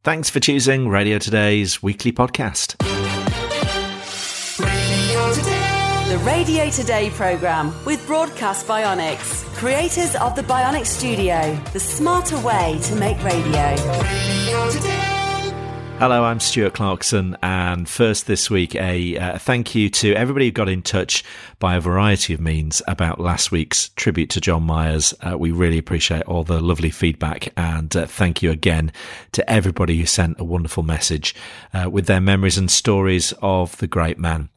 Thanks for choosing Radio Today's weekly podcast. The Radio Today programme with Broadcast Bionics, creators of the Bionic Studio, the smarter way to make radio. Hello, I'm Stuart Clarkson, and first this week, a thank you to everybody who got in touch by a variety of means about last week's tribute to John Myers. We really appreciate all the lovely feedback, and thank you again to everybody who sent a wonderful message with their memories and stories of the great man.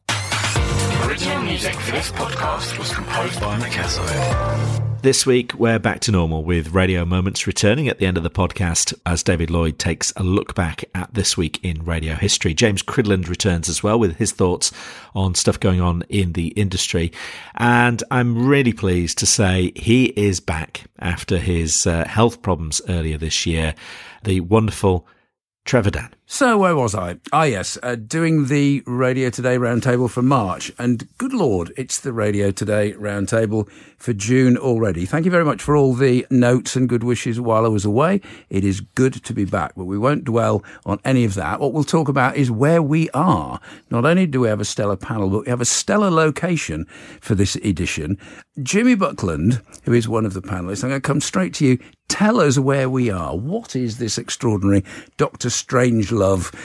Original music for this podcast was composed by Mikazo. This week, we're back to normal with Radio Moments returning at the end of the podcast as David Lloyd takes a look back at this week in radio history. James Cridland returns as well with his thoughts on stuff going on in the industry. And I'm really pleased to say he is back after his health problems earlier this year. The wonderful Trevor Dann. So where was I? Yes, doing the Radio Today Roundtable for March. And good Lord, it's the Radio Today Roundtable for June already. Thank you very much for all the notes and good wishes while I was away. It is good to be back, but we won't dwell on any of that. What we'll talk about is where we are. Not only do we have a stellar panel, but we have a stellar location for this edition. Jimmy Buckland, who is one of the panellists, I'm going to come straight to you. Tell us where we are. What is this extraordinary Dr. Strangelove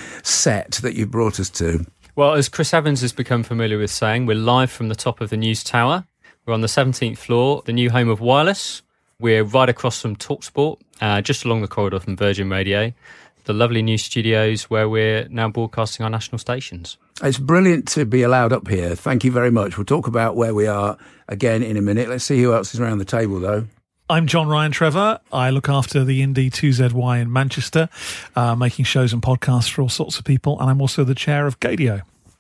set that you brought us to? Well, as Chris Evans has become familiar with saying, we're live from the top of the News Tower. We're on the 17th floor, the new home of Wireless. We're right across from TalkSport, just along the corridor from Virgin Radio. The lovely new studios where we're now broadcasting our national stations. It's brilliant to be allowed up here. Thank you very much. We'll talk about where we are again in a minute. Let's see who else is around the table, though. I'm John Ryan Trevor. I look after the Indie 2ZY in Manchester, making shows and podcasts for all sorts of people, and I'm also the chair of Gadio.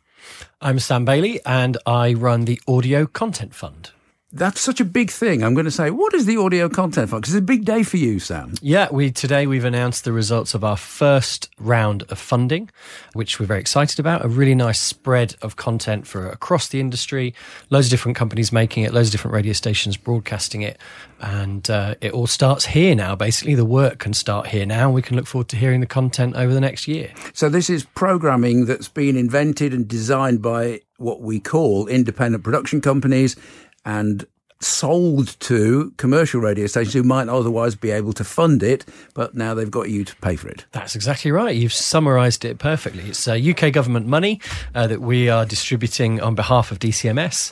I'm Sam Bailey, and I run the Audio Content Fund. That's such a big thing. I'm going to say, what is the Audio Content Fund? Because it's a big day for you, Sam. Yeah, today we've announced the results of our first round of funding, which we're very excited about. A really nice spread of content for across the industry, loads of different companies making it, loads of different radio stations broadcasting it, and it all starts here now. Basically, the work can start here now, and we can look forward to hearing the content over the next year. So this is programming that's been invented and designed by what we call independent production companies and sold to commercial radio stations who might otherwise be able to fund it, but now they've got you to pay for it. That's exactly right. You've summarised it perfectly. It's UK government money that we are distributing on behalf of DCMS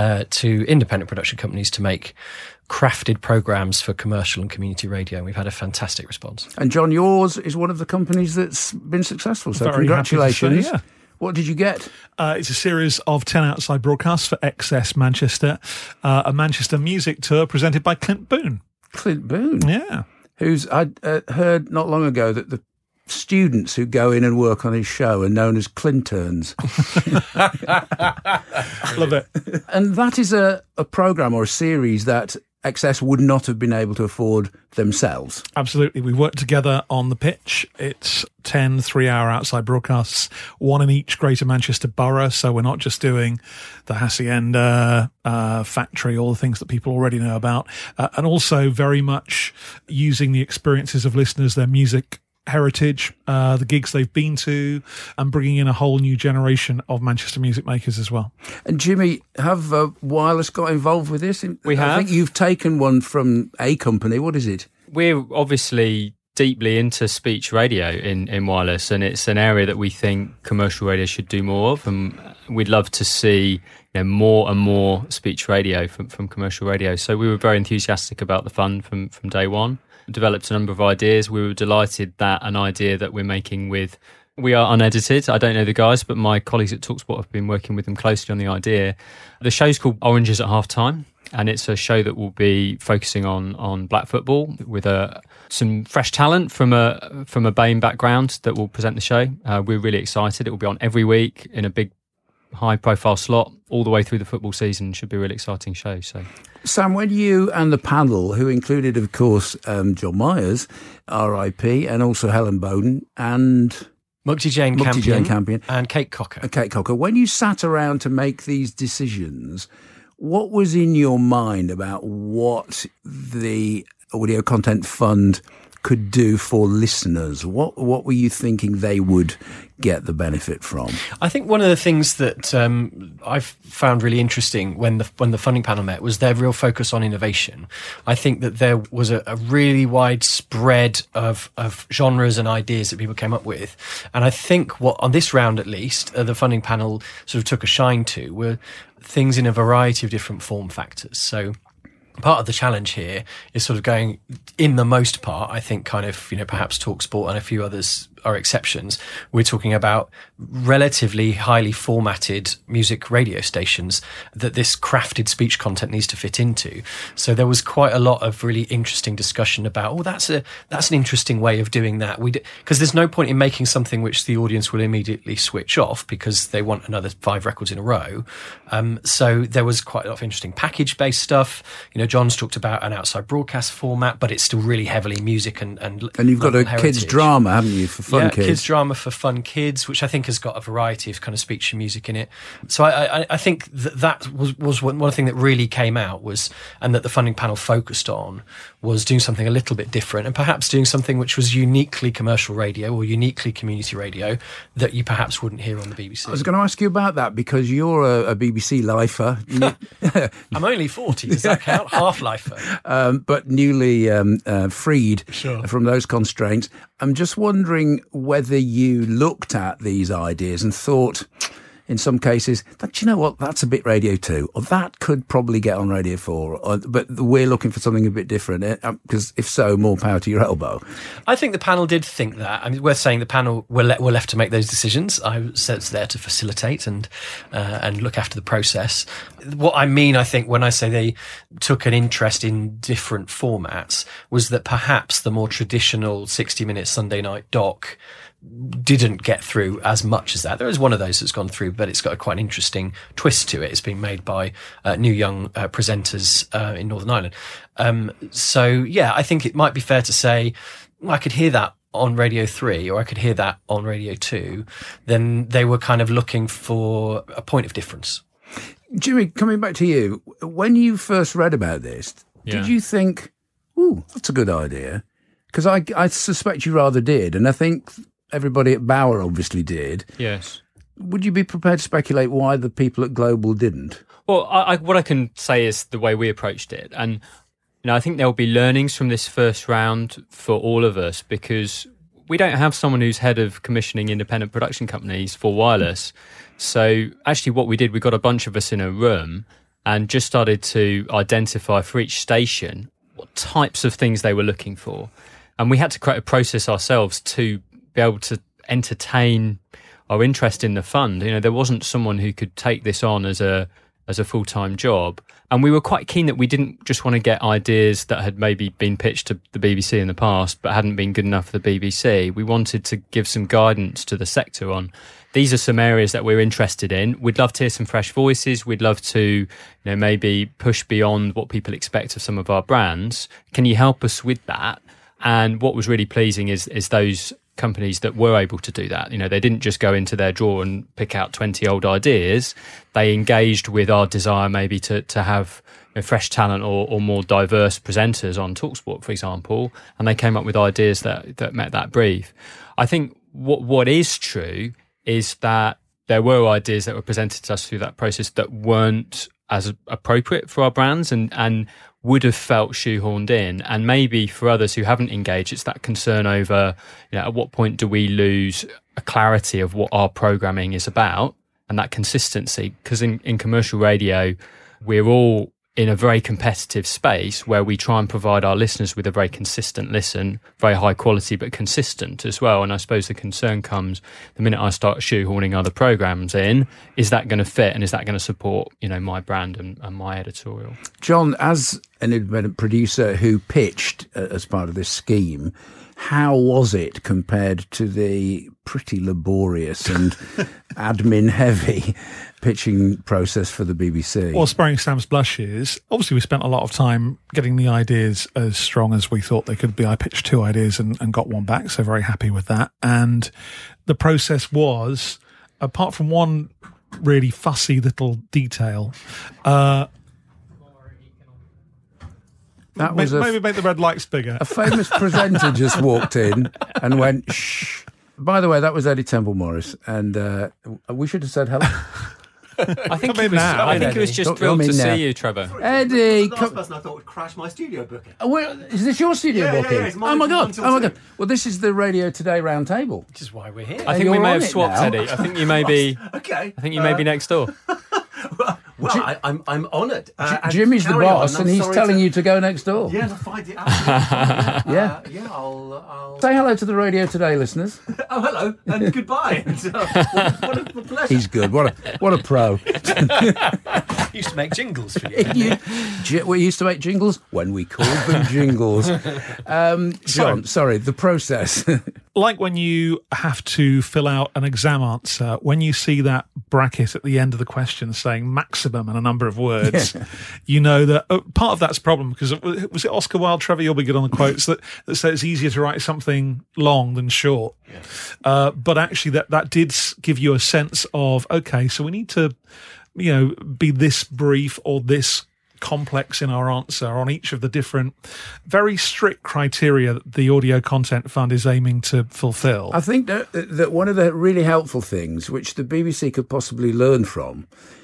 to independent production companies to make crafted programmes for commercial and community radio. And we've had a fantastic response. And John, yours is one of the companies that's been successful, so Very congratulations. happy to say, yeah. What did you get? It's a series of 10 outside broadcasts for XS Manchester, a Manchester music tour presented by Clint Boone. Clint Boone? Yeah. Who's, I heard not long ago that the students who go in and work on his show are known as Clinterns. Love it. And that is a programme or a series that XS would not have been able to afford themselves. Absolutely. We worked together on the pitch. It's 10 3-hour outside broadcasts, one in each Greater Manchester borough. So we're not just doing the Hacienda factory, all the things that people already know about, and also very much using the experiences of listeners, their music heritage, the gigs they've been to, and bringing in a whole new generation of Manchester music makers as well. And Jimmy, have Wireless got involved with this? We have. I think you've taken one from a company. What is it? We're obviously deeply into speech radio in Wireless, and it's an area that we think commercial radio should do more of, and we'd love to see more and more speech radio from commercial radio. So we were very enthusiastic about the fund from day one. Developed a number of ideas. We were delighted that an idea that we're making we are unedited. I don't know the guys, but my colleagues at TalkSport have been working with them closely on the idea. The show's called Oranges at Halftime, and it's a show that will be focusing on black football with some fresh talent from a BAME background that will present the show. We're really excited. It will be on every week in a big high-profile slot all the way through the football season. Should be a really exciting show. So, Sam, when you and the panel, who included, of course, John Myers, R.I.P., and also Helen Bowden, and Mukti Jane Campion, and Kate Cocker. When you sat around to make these decisions, what was in your mind about what the Audio Content Fund could do for listeners? What were you thinking they would get the benefit from? I think one of the things that I've found really interesting when the funding panel met was their real focus on innovation. I think that there was a really wide spread of genres and ideas that people came up with. And I think what, on this round at least, the funding panel sort of took a shine to were things in a variety of different form factors. So part of the challenge here is sort of going, in the most part, I think kind of, perhaps TalkSport and a few others are exceptions. We're talking about relatively highly formatted music radio stations that this crafted speech content needs to fit into. So there was quite a lot of really interesting discussion about, that's an interesting way of doing that. Because there's no point in making something which the audience will immediately switch off because they want another 5 records in a row. So there was quite a lot of interesting package-based stuff. John's talked about an outside broadcast format, but it's still really heavily music and you've got a kids drama, haven't you, for fun kids? Kids drama for fun kids, which I think has got a variety of kind of speech and music in it. So I think that was one thing that really came out and that the funding panel focused on, was doing something a little bit different and perhaps doing something which was uniquely commercial radio or uniquely community radio that you perhaps wouldn't hear on the BBC. I was going to ask you about that because you're a BBC lifer. I'm only 40, does that count? Half lifer. But newly freed from those constraints. I'm just wondering whether you looked at these ideas and thought, in some cases, that, you know what, that's a bit Radio 2, or that could probably get on Radio 4, but we're looking for something a bit different, because if so, more power to your elbow. I think the panel did think that. I mean, worth saying the panel were left to make those decisions. I was there to facilitate and look after the process. What I mean, I think, when I say they took an interest in different formats, was that perhaps the more traditional 60-minute Sunday night doc didn't get through as much as that. There is one of those that's gone through, but it's got quite an interesting twist to it. It's been made by new young presenters in Northern Ireland. So, yeah, I think it might be fair to say, I could hear that on Radio 3 or I could hear that on Radio 2. Then they were kind of looking for a point of difference. Jimmy, coming back to you, when you first read about this, did you think, ooh, that's a good idea? Because I suspect you rather did, and I think everybody at Bauer obviously did. Yes. Would you be prepared to speculate why the people at Global didn't? Well, what I can say is the way we approached it. And, I think there'll be learnings from this first round for all of us, because we don't have someone who's head of commissioning independent production companies for wireless. So actually what we did, we got a bunch of us in a room and just started to identify for each station what types of things they were looking for. And we had to create a process ourselves to be able to entertain our interest in the fund. There wasn't someone who could take this on as a full-time job. And we were quite keen that we didn't just want to get ideas that had maybe been pitched to the BBC in the past but hadn't been good enough for the BBC. We wanted to give some guidance to the sector on, these are some areas that we're interested in. We'd love to hear some fresh voices. We'd love to, maybe push beyond what people expect of some of our brands. Can you help us with that? And what was really pleasing is those companies that were able to do that. They didn't just go into their drawer and pick out 20 old ideas. They engaged with our desire maybe to have fresh talent or more diverse presenters on TalkSport, for example, and they came up with ideas that met that brief. I think what is true is that there were ideas that were presented to us through that process that weren't as appropriate for our brands and would have felt shoehorned in. And maybe for others who haven't engaged, it's that concern over, at what point do we lose a clarity of what our programming is about and that consistency? Because in commercial radio, we're all in a very competitive space where we try and provide our listeners with a very consistent listen, very high quality, but consistent as well. And I suppose the concern comes the minute I start shoehorning other programs in, is that going to fit and is that going to support, my brand and my editorial? John, as an independent producer who pitched as part of this scheme, how was it compared to the pretty laborious and admin-heavy pitching process for the BBC? Well, sparing Sam's blushes, obviously we spent a lot of time getting the ideas as strong as we thought they could be. I pitched 2 ideas and got one back, so very happy with that. And the process was, apart from one really fussy little detail, That was maybe make the red lights bigger. A famous presenter just walked in and went, shh. By the way, that was Eddie Temple Morris, and we should have said hello. I think Come in now. I think he was just thrilled to see you, Trevor. Eddie, The last person I thought would crash my studio booking. is this your studio Yeah, booking? it's mine Oh my from god! 1 till Oh my 2. god! Well, this is the Radio Today round table. Which is why we're here. I think you're we may on have it swapped, now. Eddie. I think you may be. Okay. I think you may be next door. Well, I'm honoured. And Jimmy's the carry on, boss, I'm and he's sorry telling to- you to go next door. Yeah, find it. Absolutely. Yeah. Yeah, I'll. Say hello to the Radio Today listeners. Oh, hello and goodbye. What a pleasure. He's good. What a pro. Used to make jingles for you. We used to make jingles when we called them jingles. John, sorry, the process. Like when you have to fill out an exam answer, when you see that bracket at the end of the question saying maximum and a number of words, you know that part of that's a problem, because was it Oscar Wilde, Trevor, you'll be good on the quotes, that say it's easier to write something long than short. But actually that did give you a sense of, okay, so we need to, be this brief or this complex in our answer on each of the different very strict criteria that the Audio Content Fund is aiming to fulfill. I think that one of the really helpful things which the BBC could possibly learn from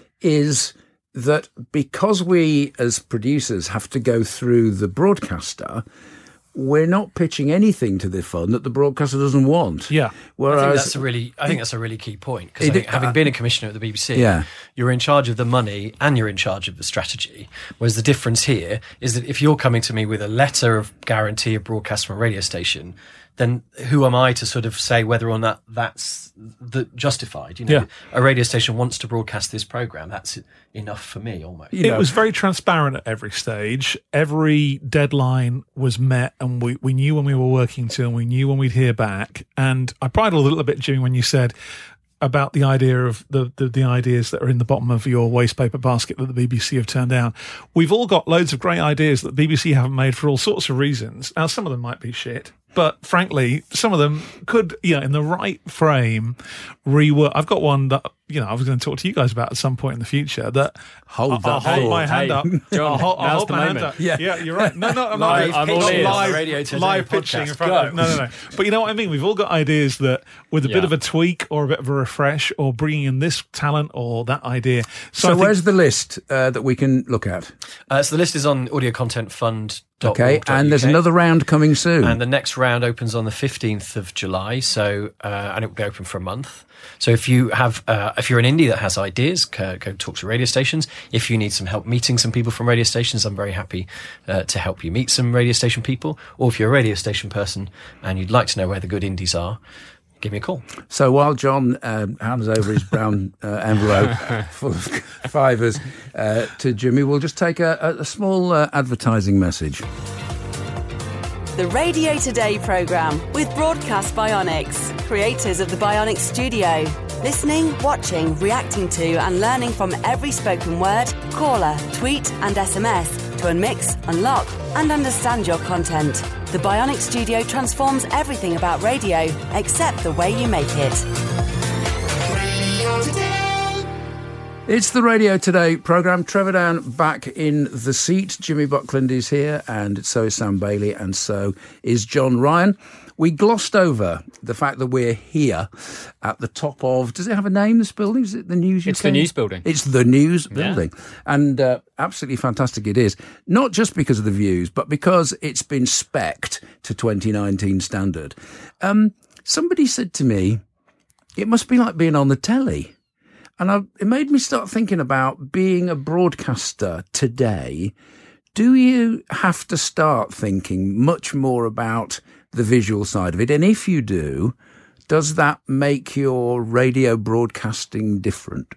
is that because we as producers have to go through the broadcaster, we're not pitching anything to the fund that the broadcaster doesn't want. Yeah. Whereas I think that's a really key point, because having been a commissioner at the BBC, Yeah. you're in charge of the money and you're in charge of the strategy. Whereas the difference here is that if you're coming to me with a letter of guarantee of broadcast from a radio station, then who am I to sort of say whether or not that's justified? Yeah. A radio station wants to broadcast this programme. That's enough for me, almost. It was very transparent at every stage. Every deadline was met, and we knew when we were working to, and we knew when we'd hear back. And I bridled a little bit, Jimmy, when you said about the idea of the ideas that are in the bottom of your waste paper basket that the BBC have turned down. We've all got loads of great ideas that the BBC haven't made for all sorts of reasons. Now, some of them might be shit, but frankly, some of them could, in the right frame, rework. I've got one that, I was going to talk to you guys about at some point in the future that I'll hold my hand up. John, I'll hold my hand moment. up. Yeah, you're right. No, I'm Live not. I'm pitching all on the live, Radio Today live podcast. pitching in front of No. But you know what I mean? We've all got ideas that with a bit of a tweak or a bit of a refresh or bringing in this talent or that idea. So where's the list that we can look at? So the list is on audiocontentfund.org.uk. Okay, and there's another round coming soon. And the next round opens on the 15th of July, so and it will be open for a month. So if you have, if you're an indie that has ideas, go talk to radio stations. If you need some help meeting some people from radio stations, I'm very happy to help you meet some radio station people. Or if you're a radio station person and you'd like to know where the good indies are, give me a call. So while John hands over his brown envelope full of fivers to Jimmy, we'll just take a small advertising message. The Radio Today programme with Broadcast Bionics, creators of the Bionics Studio. Listening, watching, reacting to and learning from every spoken word, caller, tweet and SMS to unmix, unlock and understand your content. The Bionics Studio transforms everything about radio except the way you make it. Radio Today. It's the Radio Today programme. Trevor Down back in the seat. Jimmy Buckland is here, and so is Sam Bailey, and so is John Ryan. We glossed over the fact that we're here at the top of... Does it have a name, this building? Is it the News UK? It's the News Building. It's the News Building. And absolutely fantastic it is. Not just because of the views, but because it's been spec'd to 2019 standard. Somebody said to me, it must be like being on the telly. And it made me start thinking about being a broadcaster today. Do you have to start thinking much more about the visual side of it? And if you do, does that make your radio broadcasting different?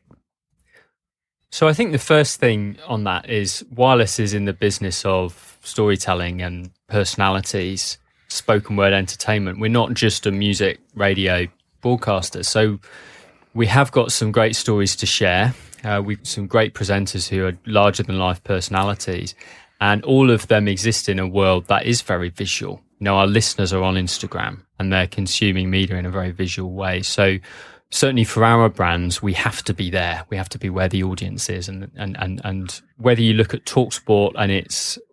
So I think the first thing on that is Wireless is in the business of storytelling and personalities, spoken word entertainment. We're not just a music radio broadcaster. So we have got some great stories to share. We've some great presenters who are larger than life personalities, and all of them exist in a world that is very visual. Our listeners are on Instagram and they're consuming media in a very visual way. So certainly for our brands, we have to be there. We have to be where the audience is. And whether you look at TalkSport and its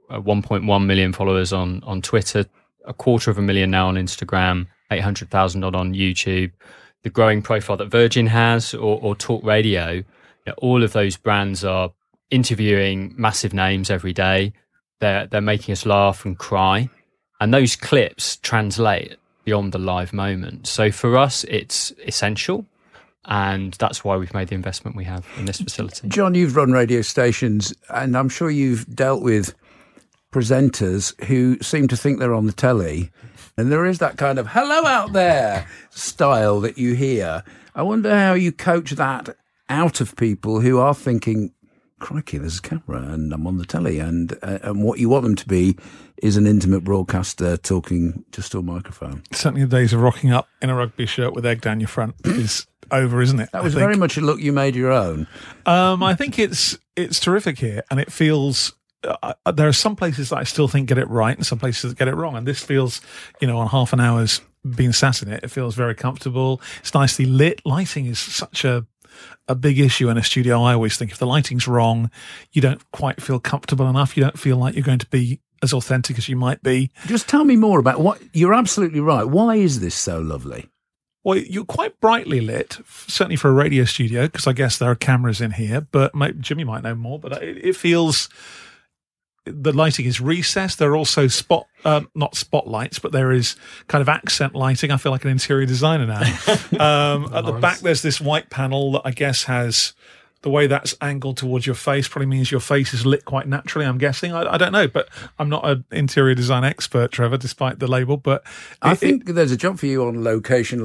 1.1 million followers on Twitter, 250,000 now on Instagram, 800,000 on YouTube. The growing profile that Virgin has or Talk Radio, all of those brands are interviewing massive names every day. They're making us laugh and cry. And those clips translate beyond the live moment. So for us, it's essential. And that's why we've made the investment we have in this facility. John, you've run radio stations, and I'm sure you've dealt with presenters who seem to think they're on the telly. And there is that kind of hello out there style that you hear. I wonder how you coach that out of people who are thinking, crikey, there's a camera and I'm on the telly, and what you want them to be is an intimate broadcaster talking just to a microphone. Certainly the days of rocking up in a rugby shirt with egg down your front is over, isn't it? That was very much a look you made your own. I think it's terrific here, and it feels... there are some places that I still think get it right and some places that get it wrong, and this feels, on half an hour's being sat in it, it feels very comfortable. It's nicely lit. Lighting is such a big issue in a studio. I always think if the lighting's wrong, you don't quite feel comfortable enough. You don't feel like you're going to be as authentic as you might be. Just tell me more about what... You're absolutely right. Why is this so lovely? Well, you're quite brightly lit, certainly for a radio studio, because I guess there are cameras in here, but Jimmy might know more, but it feels... The lighting is recessed. There are also not spotlights, but there is kind of accent lighting. I feel like an interior designer now. At the back, there's this white panel that I guess has the way that's angled towards your face probably means your face is lit quite naturally, I'm guessing. I don't know, but I'm not an interior design expert, Trevor, despite the label. But I think there's a job for you on location.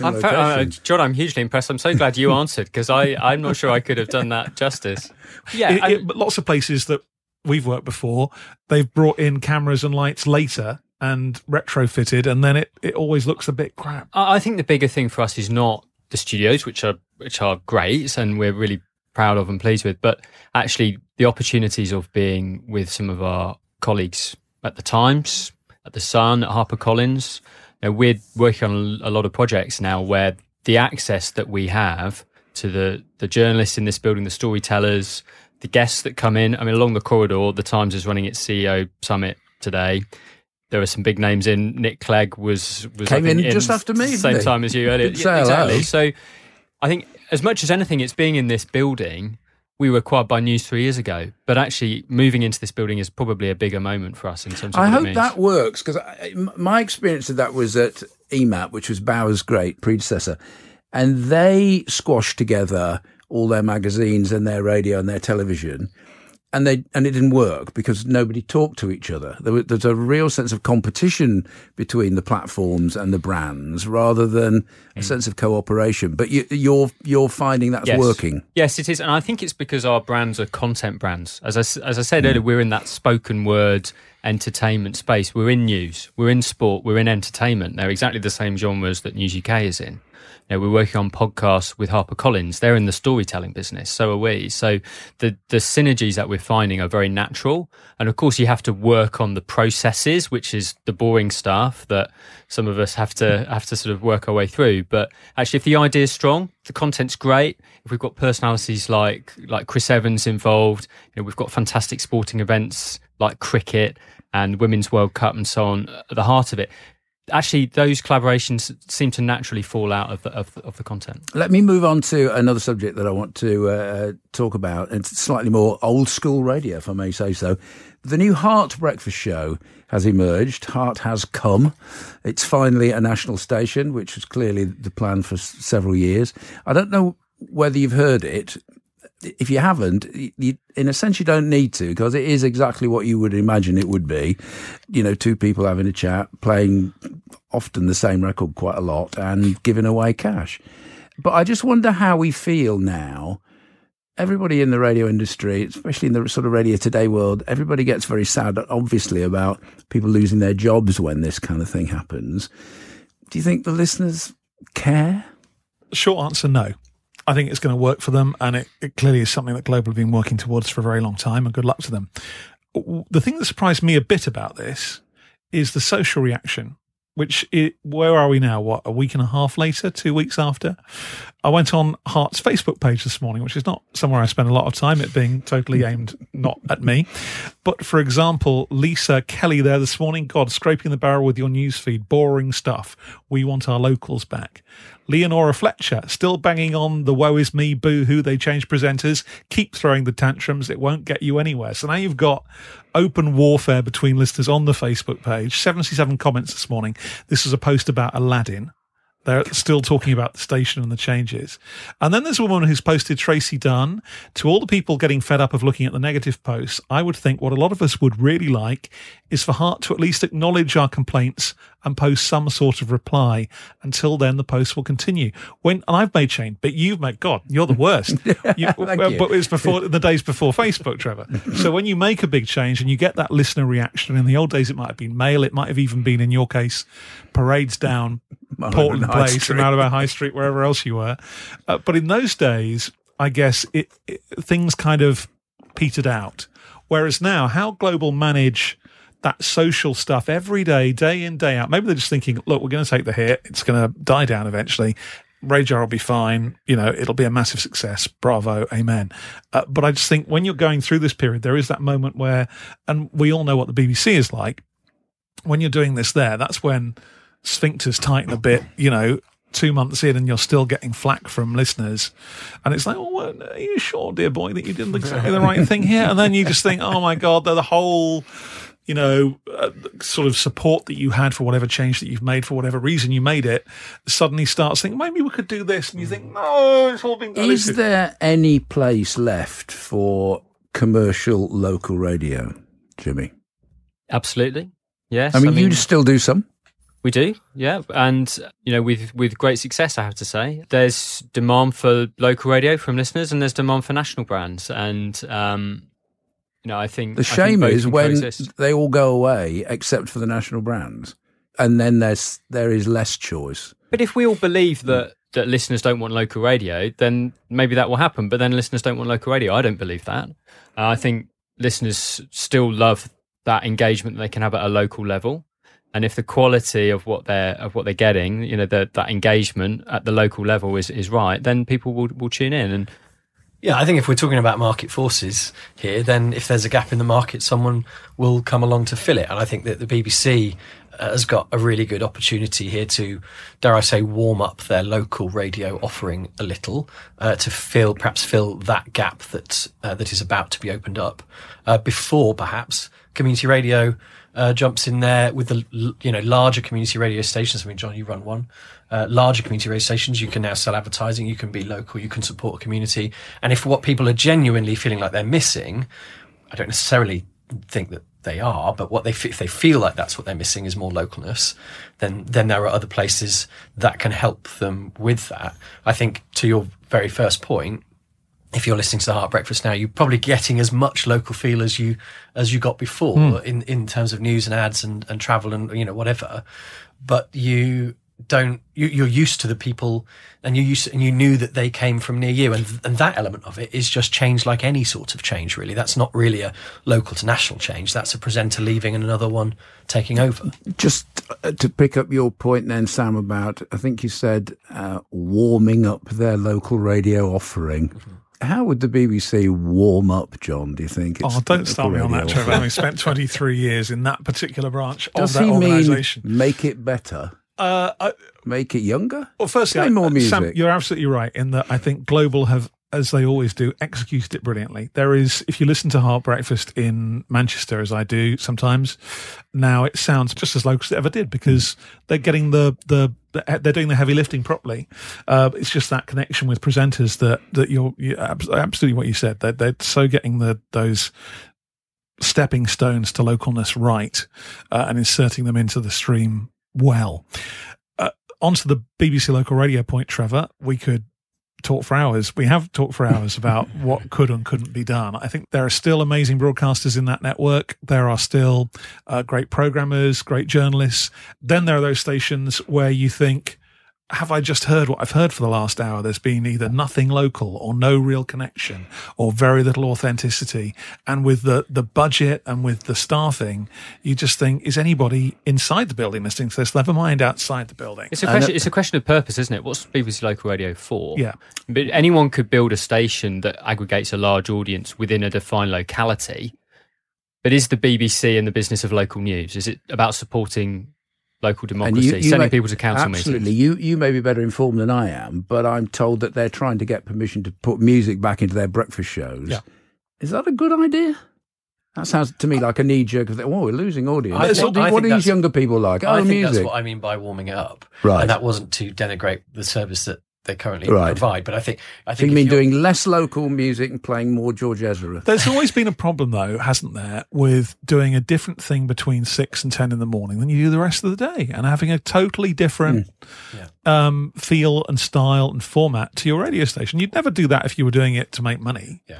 John, I'm hugely impressed. I'm so glad you answered, because I'm not sure I could have done that justice. Yeah, but lots of places that we've worked before, they've brought in cameras and lights later and retrofitted, and then it always looks a bit crap. I think the bigger thing for us is not the studios, which are great and we're really proud of and pleased with, but actually the opportunities of being with some of our colleagues at the Times, at the Sun, at HarperCollins. We're working on a lot of projects now where the access that we have to the journalists in this building, the storytellers, the guests that come in. I mean, along the corridor, the Times is running its CEO summit today. There are some big names in. Nick Clegg came in just after me, same time as you earlier. Yeah, exactly. So, I think as much as anything, it's being in this building. We were acquired by News 3 years ago, but actually moving into this building is probably a bigger moment for us in terms of. I hope it means. that works, because my experience of that was at EMAP, which was Bauer's great predecessor, and they squashed together all their magazines and their radio and their television, and it didn't work because nobody talked to each other. There's a real sense of competition between the platforms and the brands rather than a sense of cooperation. But you're finding that's working. Yes, it is, and I think it's because our brands are content brands. As I said earlier, we're in that spoken word entertainment space. We're in news, we're in sport, we're in entertainment. They're exactly the same genres that News UK is in. We're working on podcasts with HarperCollins. They're in the storytelling business. So are we. So the synergies that we're finding are very natural. And of course, you have to work on the processes, which is the boring stuff that some of us have to sort of work our way through. But actually, if the idea is strong, the content's great. If we've got personalities like Chris Evans involved, we've got fantastic sporting events like cricket and Women's World Cup and so on at the heart of it. Actually, those collaborations seem to naturally fall out of the content. Let me move on to another subject that I want to talk about. It's slightly more old school radio, if I may say so. The new Heart breakfast show has emerged. Heart has come. It's finally a national station, which was clearly the plan for several years. I don't know whether you've heard it. If you haven't, in a sense, you don't need to, because it is exactly what you would imagine it would be. Two people having a chat, playing often the same record quite a lot and giving away cash. But I just wonder how we feel now. Everybody in the radio industry, especially in the sort of Radio Today world, everybody gets very sad, obviously, about people losing their jobs when this kind of thing happens. Do you think the listeners care? Short answer, no. I think it's going to work for them, and it clearly is something that Global have been working towards for a very long time, and good luck to them. The thing that surprised me a bit about this is the social reaction. where are we now? What, a week and a half later, 2 weeks after? I went on Heart's Facebook page this morning, which is not somewhere I spend a lot of time, it being totally aimed not at me. But for example, Lisa Kelly there this morning, God, scraping the barrel with your newsfeed, boring stuff. We want our locals back. Leonora Fletcher, still banging on the woe is me, boo-hoo, they changed presenters. Keep throwing the tantrums, it won't get you anywhere. So now you've got open warfare between listeners on the Facebook page. 77 comments this morning. This is a post about Aladdin. They're still talking about the station and the changes. And then there's a woman who's posted, Tracy Dunn, to all the people getting fed up of looking at the negative posts. I would think what a lot of us would really like is for Heart to at least acknowledge our complaints and post some sort of reply. Until then, the post will continue. And I've made change, but you've made, God, you're the worst. Thank you. But it's the days before Facebook, Trevor. So when you make a big change and you get that listener reaction, in the old days it might have been mail, it might have even been, in your case, parades down Portland Place and Roundabout High Street, wherever else you were. But in those days, I guess things kind of petered out. Whereas now, how Global manage that social stuff every day, day in, day out. Maybe they're just thinking, look, we're going to take the hit. It's going to die down eventually. Radar will be fine. It'll be a massive success. Bravo. Amen. But I just think when you're going through this period, there is that moment where, and we all know what the BBC is like, when you're doing this there, that's when sphincters tighten a bit, 2 months in and you're still getting flack from listeners. And it's like, well, are you sure, dear boy, that you did exactly the right thing here? And then you just think, oh my God, the whole, sort of support that you had for whatever change that you've made for whatever reason you made it, suddenly starts thinking, maybe we could do this. And you think, no, it's all been diluted. Is there any place left for commercial local radio, Jimmy? Absolutely. Yes. I mean, you still do some? We do, yeah. And, with great success, I have to say. There's demand for local radio from listeners and there's demand for national brands. And, I think the shame is when they all go away, except for the national brands, and then there is less choice. But if we all believe that listeners don't want local radio, then maybe that will happen. But then listeners don't want local radio. I don't believe that. I think listeners still love that engagement that they can have at a local level. And if the quality of what they're getting, that engagement at the local level is right, then people will tune in. And yeah, I think if we're talking about market forces here, then if there's a gap in the market, someone will come along to fill it. And I think that the BBC has got a really good opportunity here to, dare I say, warm up their local radio offering a little, to perhaps fill that gap that is about to be opened up, before perhaps community radio jumps in there with the larger community radio stations. I mean, John, you run one. Larger community radio stations, you can now sell advertising, you can be local, you can support a community. And if what people are genuinely feeling like they're missing, I don't necessarily think that they are, but if they feel like that's what they're missing is more localness, then there are other places that can help them with that. I think to your very first point, if you're listening to the Heart Breakfast now, you're probably getting as much local feel as you got before in terms of news and ads and travel and whatever. But you're used to the people, and you knew that they came from near you, and that element of it is just change, like any sort of change. Really, that's not really a local to national change. That's a presenter leaving and another one taking over. Just to pick up your point, then, Sam, about I think you said warming up their local radio offering. Mm-hmm. How would the BBC warm up, John, do you think? Don't start me on that, Trevor. Having spent 23 years in that particular branch of that organisation. Does he mean make it better? Make it younger? Well, firstly, play more music. Sam, you're absolutely right in that I think Global have, as they always do, executed it brilliantly. There is, if you listen to Heart Breakfast in Manchester, as I do sometimes, now it sounds just as local as it ever did because they're getting they're doing the heavy lifting properly. It's just that connection with presenters that you're absolutely what you said. They're so getting those stepping stones to localness right, and inserting them into the stream well. Onto the BBC local radio point, Trevor, we could talk for hours. We have talked for hours about what could and couldn't be done. I think there are still amazing broadcasters in that network. There are still great programmers, great journalists. Then there are those stations where you think, have I just heard what I've heard for the last hour? There's been either nothing local or no real connection or very little authenticity. And with the budget and with the staffing, you just think, is anybody inside the building listening to this? Never mind outside the building. It's a question of purpose, isn't it? What's BBC Local Radio for? Yeah. But anyone could build a station that aggregates a large audience within a defined locality. But is the BBC in the business of local news? Is it about supporting local democracy, sending people to council meetings? Absolutely. You may be better informed than I am, but I'm told that they're trying to get permission to put music back into their breakfast shows. Yeah. Is that a good idea? That sounds to me like a knee-jerk of, we're losing audience. What are these younger people like? I think music. that's what I mean by warming it up. Right. And that wasn't to denigrate the service that they currently provide, but I think so you mean doing less local music and playing more George Ezra? There's always been a problem, though, hasn't there, with doing a different thing between 6 and 10 in the morning than you do the rest of the day, and having a totally different feel and style and format to your radio station. You'd never do that if you were doing it to make money. Yeah,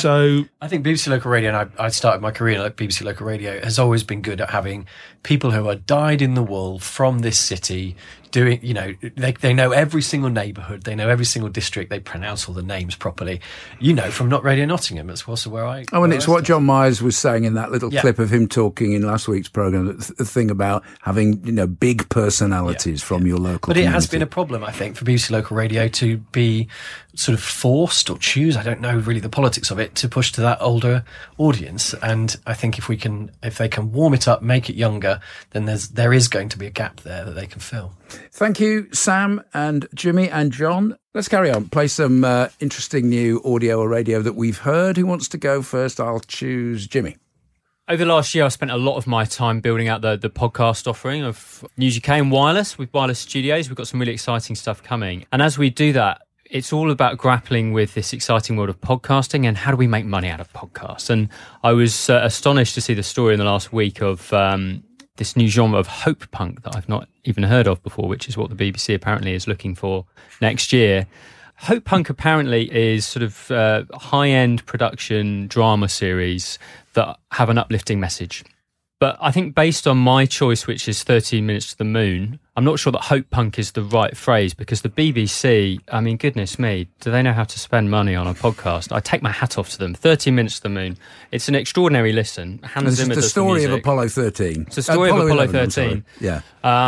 I think BBC Local Radio, and I started my career at BBC Local Radio, has always been good at having people who are dyed in the wool from this city doing, they know every single neighbourhood, they know every single district, they pronounce all the names properly. From Not Radio Nottingham, that's also where I... and it's what John Myers was saying in that little clip of him talking in last week's programme, the thing about having, big personalities from your local community. But it has been a problem, I think, for BBC Local Radio to be sort of forced or choose, I don't know really the politics of it, to push to that older audience. And I think if they can warm it up, make it younger, then there is going to be a gap there that they can fill. Thank you, Sam and Jimmy and John. Let's carry on. Play some interesting new audio or radio that we've heard. Who wants to go first? I'll choose Jimmy. Over the last year, I spent a lot of my time building out the podcast offering of News UK and Wireless with Wireless Studios. We've got some really exciting stuff coming. And as we do that, it's all about grappling with this exciting world of podcasting and how do we make money out of podcasts. And I was astonished to see the story in the last week of this new genre of hope punk that I've not even heard of before, which is what the BBC apparently is looking for next year. Hope punk apparently is sort of high-end production drama series that have an uplifting message. But I think based on my choice, which is 13 Minutes to the Moon, I'm not sure that hope punk is the right phrase, because the BBC, I mean, goodness me, do they know how to spend money on a podcast? I take my hat off to them. 13 Minutes to the Moon. It's an extraordinary listen. Hans Zimmer does the story music. of Apollo 13. It's the story of Apollo 11, 13. Yeah.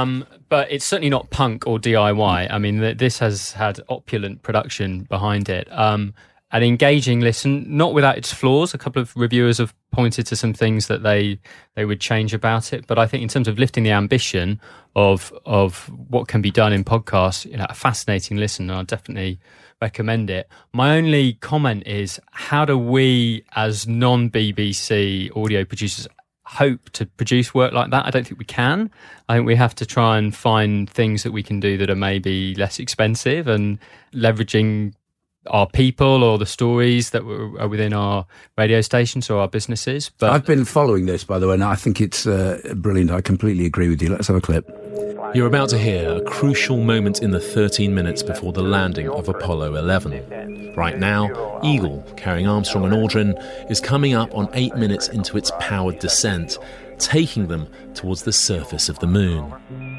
But it's certainly not punk or DIY. I mean, this has had opulent production behind it. An engaging listen, not without its flaws. A couple of reviewers have pointed to some things that they would change about it. But I think in terms of lifting the ambition of what can be done in podcasts, a fascinating listen, and I'll definitely recommend it. My only comment is, how do we as non-BBC audio producers hope to produce work like that? I don't think we can. I think we have to try and find things that we can do that are maybe less expensive and leveraging our people or the stories that are within our radio stations or our businesses. But I've been following this, by the way, and I think it's brilliant. I completely agree with you. Let's have a clip. You're about to hear a crucial moment in the 13 minutes before the landing of Apollo 11. Right now, Eagle, carrying Armstrong and Aldrin, is coming up on 8 minutes into its powered descent, taking them towards the surface of the moon.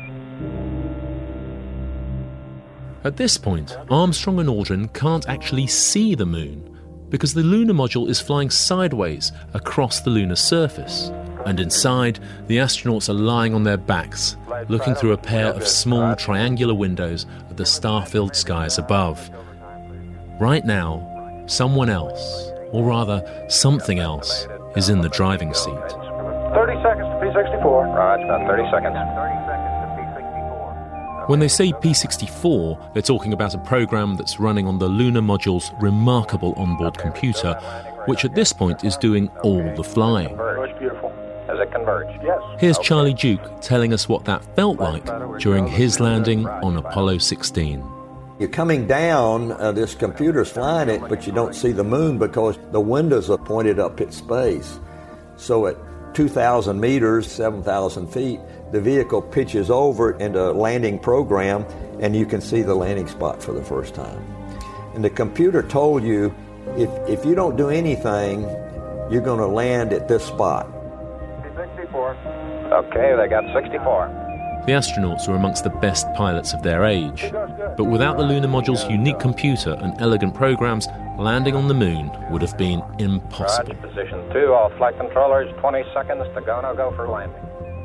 At this point, Armstrong and Aldrin can't actually see the moon because the lunar module is flying sideways across the lunar surface. And inside, the astronauts are lying on their backs, looking through a pair of small triangular windows at the star-filled skies above. Right now, someone else, or rather something else, is in the driving seat. 30 seconds to P64. Right, about 30 seconds. When they say P64, they're talking about a program that's running on the lunar module's remarkable onboard computer, which at this point is doing all the flying. Beautiful. Has it converged? Yes. Here's Charlie Duke telling us what that felt like during his landing on Apollo 16. You're coming down, this computer's flying it, but you don't see the moon because the windows are pointed up at space. So at 2,000 meters, 7,000 feet, the vehicle pitches over into a landing program, and you can see the landing spot for the first time. And the computer told you, if you don't do anything, you're going to land at this spot. 64. Okay, they got 64. The astronauts were amongst the best pilots of their age. But without the lunar module's unique computer and elegant programs, landing on the moon would have been impossible. Roger, position 2, all flight controllers, 20 seconds to go, no go for landing.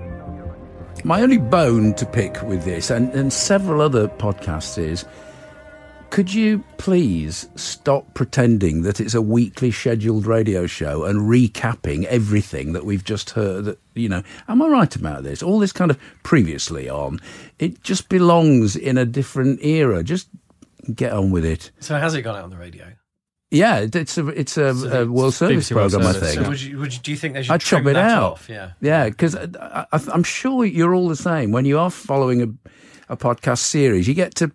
My only bone to pick with this, and several other podcasts, is could you please stop pretending that it's a weekly scheduled radio show and recapping everything that we've just heard? That, you know, am I right about this? All this kind of previously on, it just belongs in a different era. Just get on with it. So has it gone out on the radio? Yeah, it's a World Service programme, I think. So do you think they should I'd chop trim it that out. off? Yeah, because I'm sure you're all the same. When you are following a podcast series, you get to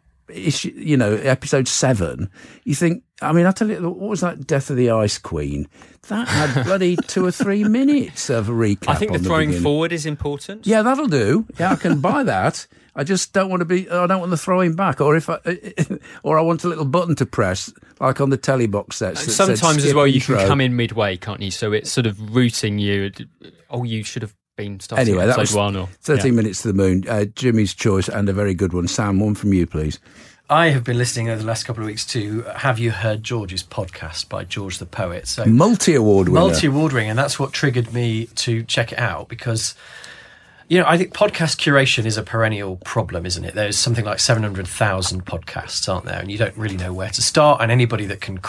episode 7, you think, I mean, I'll tell you, what was that Death of the Ice Queen? That had bloody 2 or 3 minutes of a recap. I think the throwing beginning. forward is important. Yeah, that'll do. Yeah, I can buy that. I just don't want to I don't want the throwing back, or I want a little button to press, like on the telly box sets. Sometimes as well, you can come in midway, can't you? So it's sort of rooting you. Oh, you should have been starting anyway, that was 13 minutes to the moon. Jimmy's choice, and a very good one. Sam, one from you, please. I have been listening over the last couple of weeks to Have You Heard George's podcast by George the Poet. So multi-award winner, and that's what triggered me to check it out, because I think podcast curation is a perennial problem, isn't it? There's something like 700,000 podcasts, aren't there? And you don't really know where to start. And anybody that can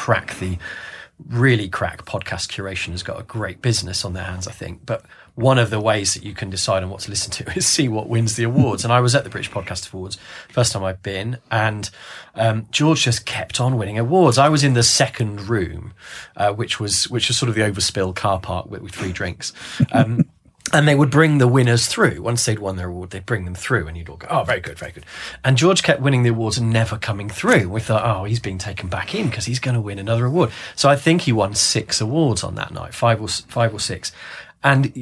really crack podcast curation has got a great business on their hands, I think. But one of the ways that you can decide on what to listen to is see what wins the awards. And I was at the British Podcast Awards, first time I've been, and George just kept on winning awards. I was in the second room, which was sort of the overspill car park with free drinks. And they would bring the winners through. Once they'd won their award, they'd bring them through, and you'd all go, oh, very good, very good. And George kept winning the awards and never coming through. We thought, oh, he's being taken back in because he's going to win another award. So I think he won 6 awards on that night, 5 or 6. And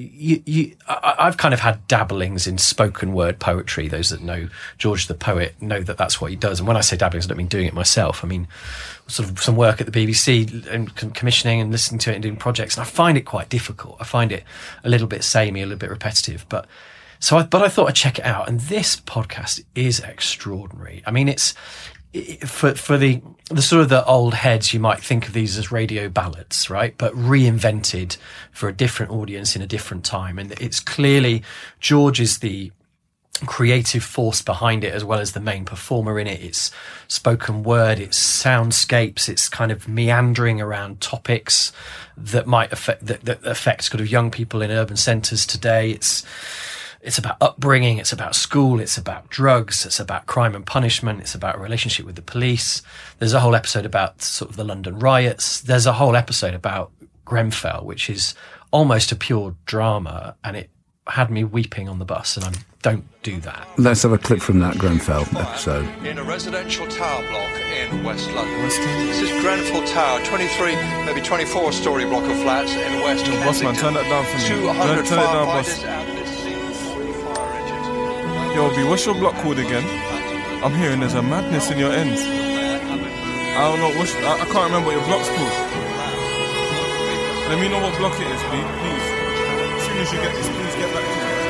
I've kind of had dabblings in spoken word poetry. Those that know George the Poet know that that's what he does. And when I say dabblings, I don't mean doing it myself. I mean sort of some work at the BBC and commissioning and listening to it and doing projects. And I find it quite difficult. I find it a little bit samey, a little bit repetitive. But I thought I'd check it out. And this podcast is extraordinary. I mean, it's for the sort of the old heads, you might think of these as radio ballads, right? But reinvented for a different audience in a different time. And it's clearly George is the creative force behind it as well as the main performer in it. It's spoken word, it's soundscapes, it's kind of meandering around topics that might affect sort of young people in urban centres today. It's about upbringing, it's about school, it's about drugs, it's about crime and punishment, it's about a relationship with the police. There's a whole episode about sort of the London riots. There's a whole episode about Grenfell, which is almost a pure drama, and it had me weeping on the bus, and I don't do that. Let's have a clip from that Grenfell episode. In a residential tower block in West London. This is Grenfell Tower, 23, maybe 24-storey block of flats in West Kensington. Boss man, turn that down for me. 200 turn it down, boss. Yo, B, what's your block called again? I'm hearing there's a madness in your ends. I don't know, I can't remember what your block's called. Let me know what block it is, B, please. As soon as you get this, please get back to me.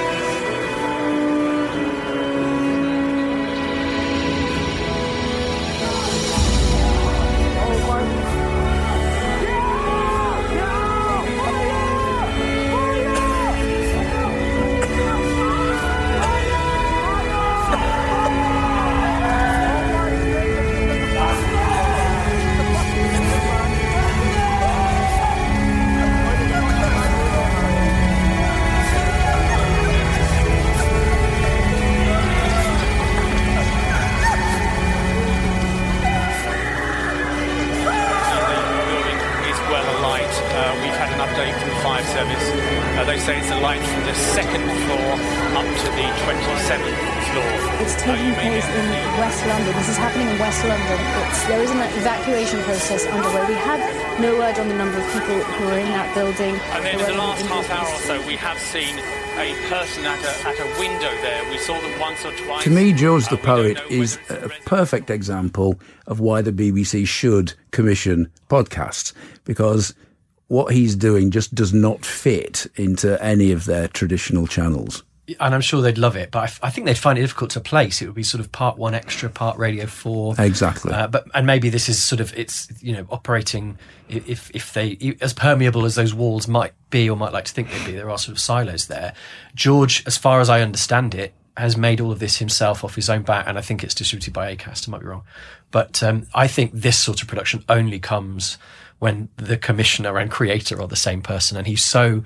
They say it's a light from the 2nd floor up to the 27th floor. It's taking place in West London. This is happening in West London. There is an evacuation process underway. We have no word on the number of people who are in that building. And then in the last half hour or so, we have seen a person at a window there. We saw them once or twice. To me, George the Poet is a perfect example of why the BBC should commission podcasts, because what he's doing just does not fit into any of their traditional channels. And I'm sure they'd love it, but I think they'd find it difficult to place. It would be sort of part 1 extra, part Radio 4. Exactly. And maybe this is sort of, it's, operating, if they, as permeable as those walls might be or might like to think they'd be, there are sort of silos there. George, as far as I understand it, has made all of this himself off his own bat, and I think it's distributed by Acast, I might be wrong. But I think this sort of production only comes when the commissioner and creator are the same person, and he's so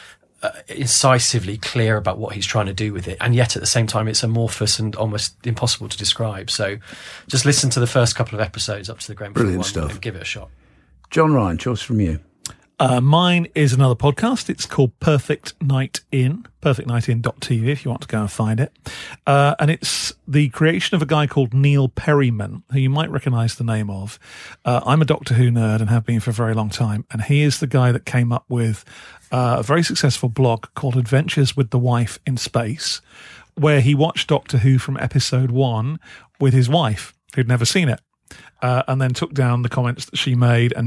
incisively clear about what he's trying to do with it, and yet at the same time it's amorphous and almost impossible to describe. So just listen to the first couple of episodes up to the Grenfell one stuff. And give it a shot. John Ryan, choice from you. Mine is another podcast. It's called Perfect Night In, perfectnightin.tv if you want to go and find it. And it's the creation of a guy called Neil Perryman, who you might recognise the name of. I'm a Doctor Who nerd and have been for a very long time. And he is the guy that came up with a very successful blog called Adventures with the Wife in Space, where he watched Doctor Who from episode 1 with his wife, who'd never seen it. And then took down the comments that she made, and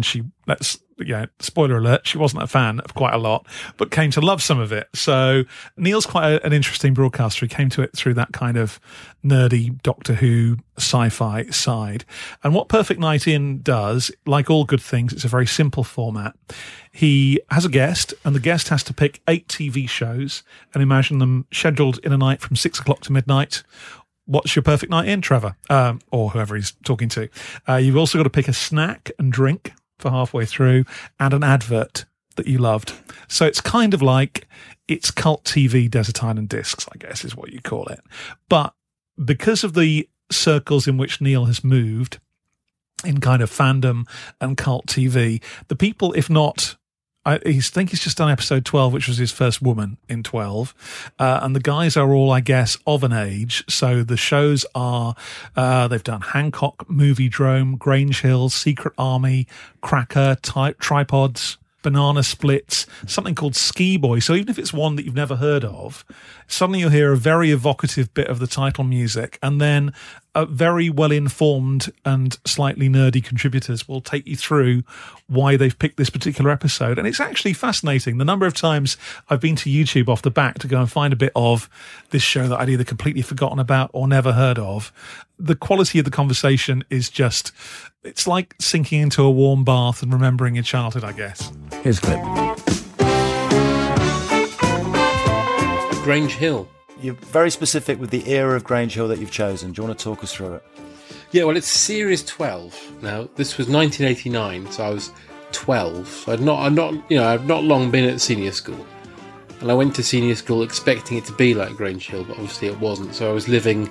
spoiler alert, she wasn't a fan of quite a lot, but came to love some of it. So Neil's quite an interesting broadcaster. He came to it through that kind of nerdy Doctor Who sci-fi side. And what Perfect Night In does, like all good things, it's a very simple format. He has a guest, and the guest has to pick 8 TV shows and imagine them scheduled in a night from 6 o'clock to midnight. What's your perfect night in, Trevor? Or whoever he's talking to. You've also got to pick a snack and drink for halfway through, and an advert that you loved. So it's kind of like, it's cult TV Desert Island Discs, I guess is what you call it. But because of the circles in which Neil has moved in kind of fandom and cult TV, the people, if not... I think he's just done episode 12, which was his first woman in 12. And the guys are all, I guess, of an age. So the shows are, they've done Hancock, Moviedrome, Grange Hill, Secret Army, Cracker, Tripods, Banana Splits, something called Ski Boy. So even if it's one that you've never heard of, suddenly you'll hear a very evocative bit of the title music, and then very well-informed and slightly nerdy contributors will take you through why they've picked this particular episode. And it's actually fascinating. The number of times I've been to YouTube off the back to go and find a bit of this show that I'd either completely forgotten about or never heard of. The quality of the conversation is just, it's like sinking into a warm bath and remembering your childhood, I guess. Here's a clip. Grange Hill. You're very specific with the era of Grange Hill that you've chosen. Do you want to talk us through it? Yeah, well, it's series 12. Now, this was 1989, so I was 12. So I've not long been at senior school. And I went to senior school expecting it to be like Grange Hill, but obviously it wasn't. So I was living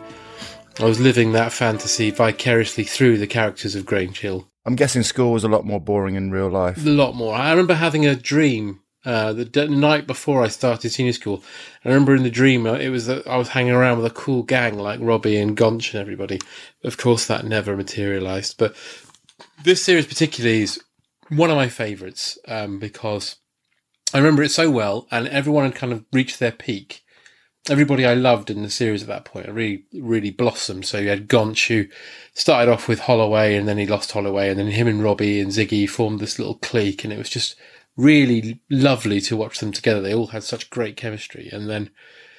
that fantasy vicariously through the characters of Grange Hill. I'm guessing school was a lot more boring in real life. A lot more. I remember having a dream the night before I started senior school. I remember in the dream, it was that I was hanging around with a cool gang like Robbie and Gonch and everybody. Of course, that never materialised. But this series particularly is one of my favourites because I remember it so well, and everyone had kind of reached their peak. Everybody I loved in the series at that point really, really blossomed. So you had Gonch, who started off with Holloway, and then he lost Holloway, and then him and Robbie and Ziggy formed this little clique, and it was just really lovely to watch them together. They all had such great chemistry. And then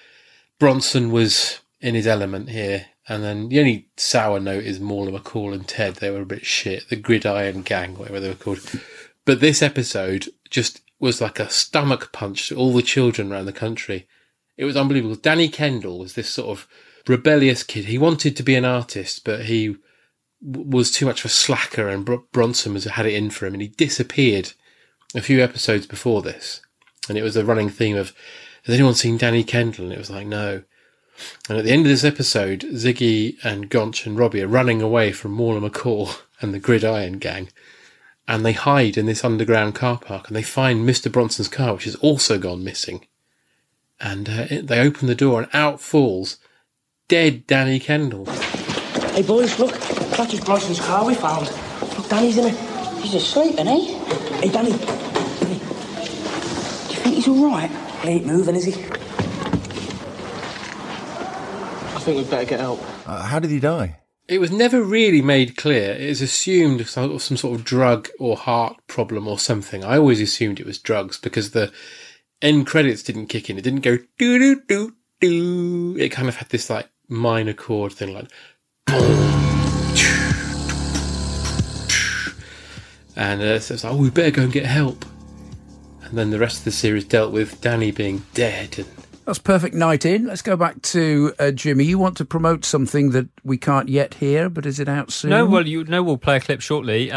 Bronson was in his element here. And then the only sour note is Mauler McCall and Ted. They were a bit shit. The Gridiron Gang, whatever they were called. But this episode just was like a stomach punch to all the children around the country. It was unbelievable. Danny Kendall was this sort of rebellious kid. He wanted to be an artist, but he was too much of a slacker, and Bronson had it in for him, and he disappeared a few episodes before this. And it was a running theme of, has anyone seen Danny Kendall? And it was like, no. And at the end of this episode, Ziggy and Gonch and Robbie are running away from Mauler McCall and the Gridiron Gang, and they hide in this underground car park, and they find Mr. Bronson's car, which has also gone missing. And they open the door, and out falls dead Danny Kendall. Hey boys, look, that's just Bronson's car we found. Look, Danny's in it. He's asleep, isn't he? Hey Danny, do you think he's alright? He ain't moving, is he? I think we'd better get out. How did he die? It was never really made clear. It was assumed some sort of drug or heart problem or something. I always assumed it was drugs because the end credits didn't kick in. It didn't go doo-doo-doo, it kind of had this like minor chord thing, like boom. And so it's like, we better go and get help. And then the rest of the series dealt with Danny being dead. That's perfect night in. Let's go back to Jimmy. You want to promote something that we can't yet hear, but is it out soon? No, well, we'll play a clip shortly.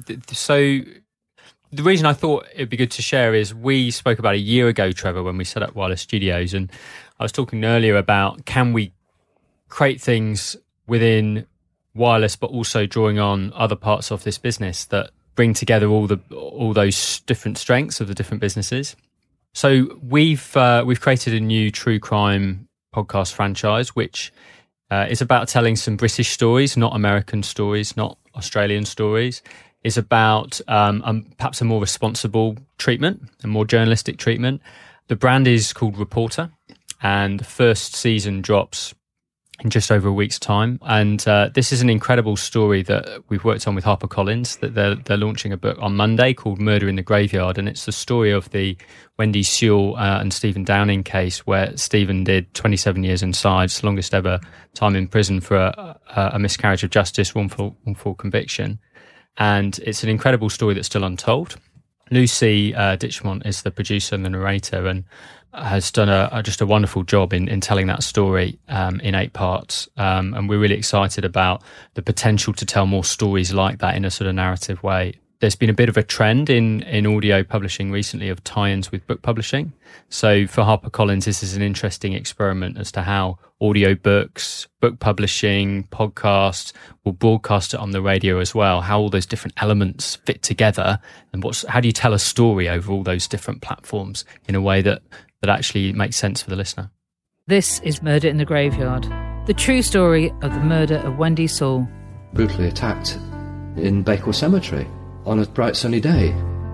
So the reason I thought it'd be good to share is we spoke about a year ago, Trevor, when we set up Wireless Studios, and I was talking earlier about can we create things within wireless, but also drawing on other parts of this business that bring together all those different strengths of the different businesses. So we've created a new true crime podcast franchise, which is about telling some British stories, not American stories, not Australian stories. It's about perhaps a more responsible treatment, a more journalistic treatment. The brand is called Reporter, and the first season drops in just over a week's time. And this is an incredible story that we've worked on with HarperCollins, that they're launching a book on Monday called Murder in the Graveyard. And it's the story of the Wendy Sewell and Stephen Downing case, where Stephen did 27 years inside, it's the longest ever time in prison for a miscarriage of justice, wrongful conviction. And it's an incredible story that's still untold. Lucy Ditchmont is the producer and the narrator, and has done just a wonderful job in telling that story in 8 parts. And we're really excited about the potential to tell more stories like that in a sort of narrative way. There's been a bit of a trend in audio publishing recently of tie-ins with book publishing. So for HarperCollins, this is an interesting experiment as to how audio books, book publishing, podcasts will broadcast it on the radio as well, how all those different elements fit together, and how do you tell a story over all those different platforms in a way that actually makes sense for the listener. This is Murder in the Graveyard, the true story of the murder of Wendy Sewell. Brutally attacked in Bakewell Cemetery on a bright sunny day.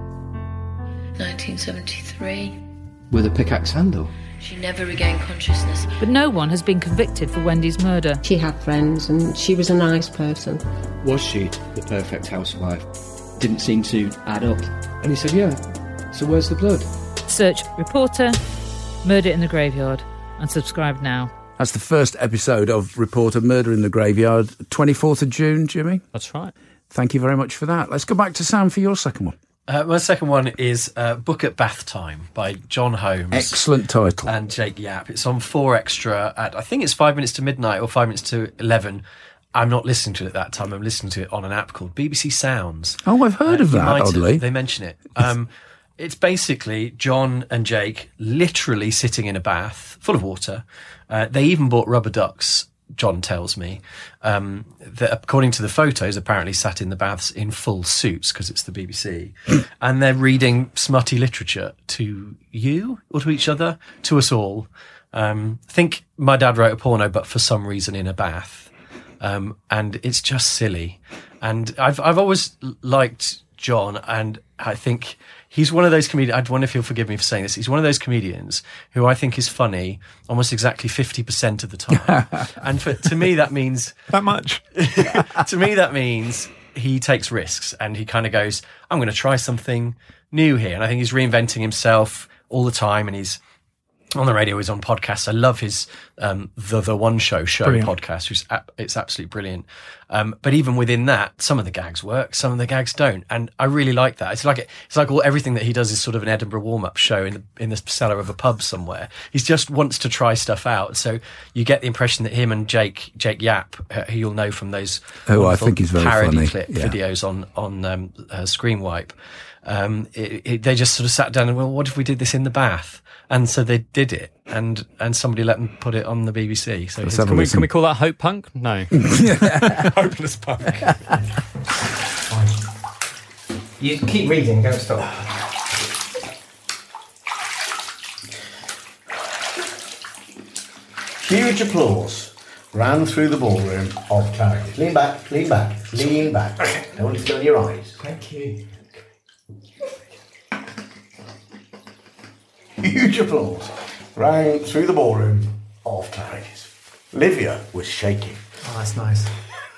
1973. With a pickaxe handle. She never regained consciousness. But no one has been convicted for Wendy's murder. She had friends and she was a nice person. Was she the perfect housewife? Didn't seem to add up. And he said, yeah, so where's the blood? Search Reporter, Murder in the Graveyard, and subscribe now. That's the first episode of Reporter, Murder in the Graveyard, 24th of June, Jimmy? That's right. Thank you very much for that. Let's go back to Sam for your second one. My second one is Book at Bath Time by John Holmes. Excellent title. And Jake Yapp. It's on 4Extra at, I think it's 5 minutes to midnight or 5 minutes to 11. I'm not listening to it at that time. I'm listening to it on an app called BBC Sounds. Oh, I've heard of that, oddly. They mention it. It's basically John and Jake literally sitting in a bath full of water. They even bought rubber ducks, John tells me, that according to the photos apparently sat in the baths in full suits because it's the BBC. And they're reading smutty literature to you or to each other, to us all. I think my dad wrote a porno, but for some reason in a bath. And it's just silly. And I've always liked John, and I think he's one of those comedians, I wonder if he'll forgive me for saying this, he's one of those comedians who I think is funny almost exactly 50% of the time. And to me that means... that much? To me that means he takes risks and he kind of goes, I'm going to try something new here. And I think he's reinventing himself all the time, and he's on the radio, he's on podcasts. I love his the One Show brilliant. Podcast. It's absolutely brilliant. But even within that, some of the gags work, some of the gags don't, and I really like that. It's like everything that he does is sort of an Edinburgh warm-up show in the cellar of a pub somewhere. He just wants to try stuff out. So you get the impression that him and Jake Yapp, who you'll know from those I think he's very parody funny. clip videos on Screenwipe, they just sort of sat down and, well, what if we did this in the bath? And so they did it, and somebody let them put it on the BBC. So can we call that Hope Punk? No. Hopeless Punk. You keep reading, don't stop. Huge applause ran through the ballroom of Clarity. Lean back, lean back, lean back. Don't want to fill your eyes. Thank you. Huge applause rang through the ballroom of Claridge's. Livia was shaking. Oh, that's nice.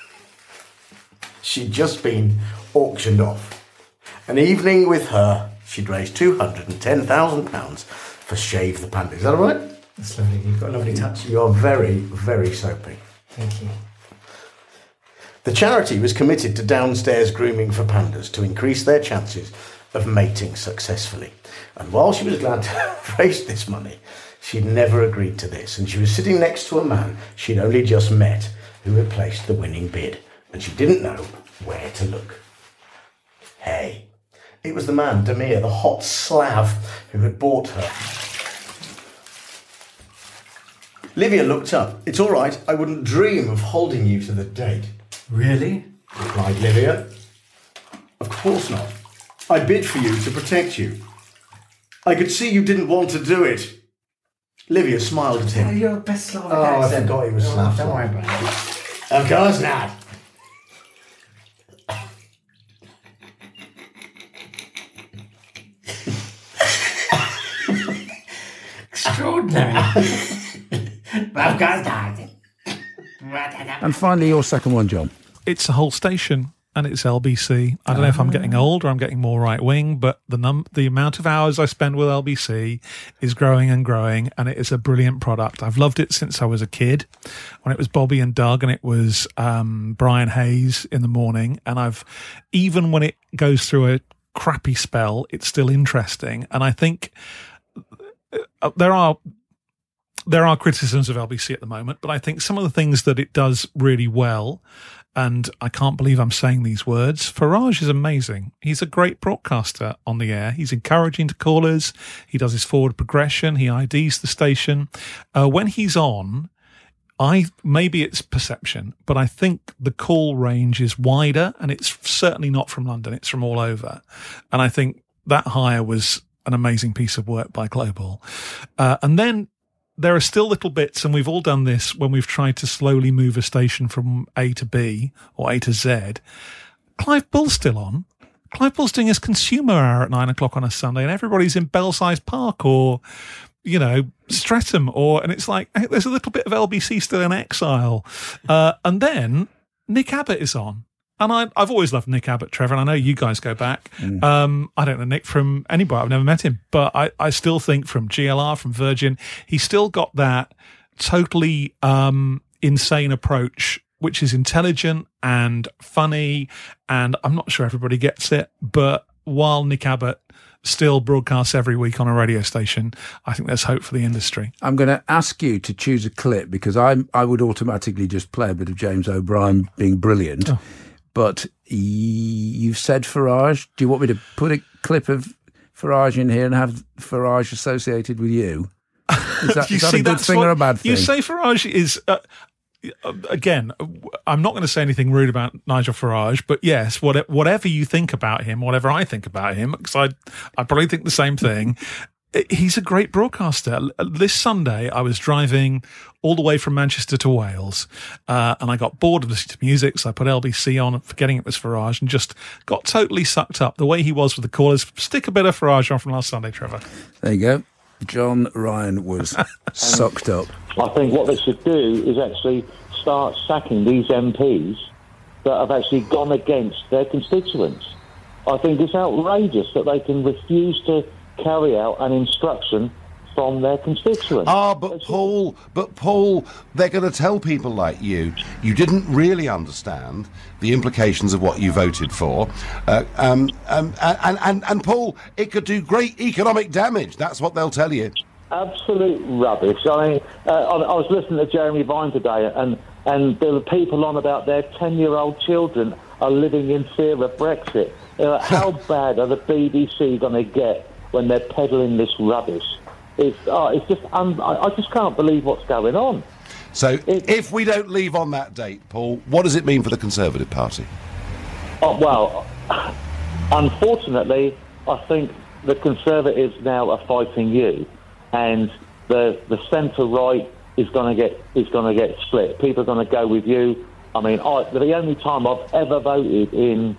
She'd just been auctioned off. An evening with her, she'd raised £210,000 for Shave the Panda. Is that all right? That's lovely. You've got a lovely touch. You are very, very soapy. Thank you. The charity was committed to downstairs grooming for pandas to increase their chances of mating successfully. And while she was glad to raise this money, she'd never agreed to this. And she was sitting next to a man she'd only just met who had placed the winning bid. And she didn't know where to look. Hey, it was the man, Demir, the hot Slav, who had bought her. Livia looked up. It's all right. I wouldn't dream of holding you to the date. Really? Replied Livia. Of course not. I bid for you to protect you. I could see you didn't want to do it. Livia smiled at him. You're best Slavic accent. I forgot he was Slav. Don't worry about it. Of course not. Extraordinary. Of course not. And finally, your second one, John. It's a whole station, and it's LBC. I don't know if I'm getting old or I'm getting more right wing, but the amount of hours I spend with LBC is growing and growing, and it is a brilliant product. I've loved it since I was a kid, when it was Bobby and Doug, and it was Brian Hayes in the morning. And even when it goes through a crappy spell, it's still interesting. And I think there are criticisms of LBC at the moment, but I think some of the things that it does really well, and I can't believe I'm saying these words, Farage is amazing. He's a great broadcaster on the air. He's encouraging to callers. He does his forward progression. He IDs the station. When he's on, maybe it's perception, but I think the call range is wider, and it's certainly not from London. It's from all over. And I think that hire was an amazing piece of work by Global. And then there are still little bits, and we've all done this when we've tried to slowly move a station from A to B or A to Z. Clive Bull's still on. Clive Bull's doing his consumer hour at 9 o'clock on a Sunday, and everybody's in Belsize Park or, Streatham, and it's like, hey, there's a little bit of LBC still in exile. And then Nick Abbott is on. And I've always loved Nick Abbott, Trevor, and I know you guys go back. I don't know Nick from anybody. I've never met him. But I still think from GLR, from Virgin, he's still got that totally insane approach, which is intelligent and funny. And I'm not sure everybody gets it. But while Nick Abbott still broadcasts every week on a radio station, I think there's hope for the industry. I'm going to ask you to choose a clip, because I would automatically just play a bit of James O'Brien being brilliant. Oh. But you've said Farage. Do you want me to put a clip of Farage in here and have Farage associated with you? Is that a good thing or a bad thing? You say Farage is... again, I'm not going to say anything rude about Nigel Farage, but yes, whatever you think about him, whatever I think about him, because I probably think the same thing, he's a great broadcaster. This Sunday, I was driving all the way from Manchester to Wales, and I got bored of listening to music, so I put LBC on, forgetting it was Farage, and just got totally sucked up the way he was with the callers. Stick a bit of Farage on from last Sunday, Trevor. There you go. John Ryan was sucked up. I think what they should do is actually start sacking these MPs that have actually gone against their constituents. I think it's outrageous that they can refuse to carry out an instruction from their constituents. But Paul, they're going to tell people like you didn't really understand the implications of what you voted for. And Paul, it could do great economic damage. That's what they'll tell you. Absolute rubbish. I mean, I was listening to Jeremy Vine today, and there were people on about their 10-year-old children are living in fear of Brexit. How bad are the BBC going to get when they're peddling this rubbish? It's just I just can't believe what's going on. So if we don't leave on that date, Paul, what does it mean for the Conservative Party? Well, unfortunately, I think the Conservatives now are fighting you, and the centre right is going to get split. People are going to go with you. I mean, the only time I've ever voted in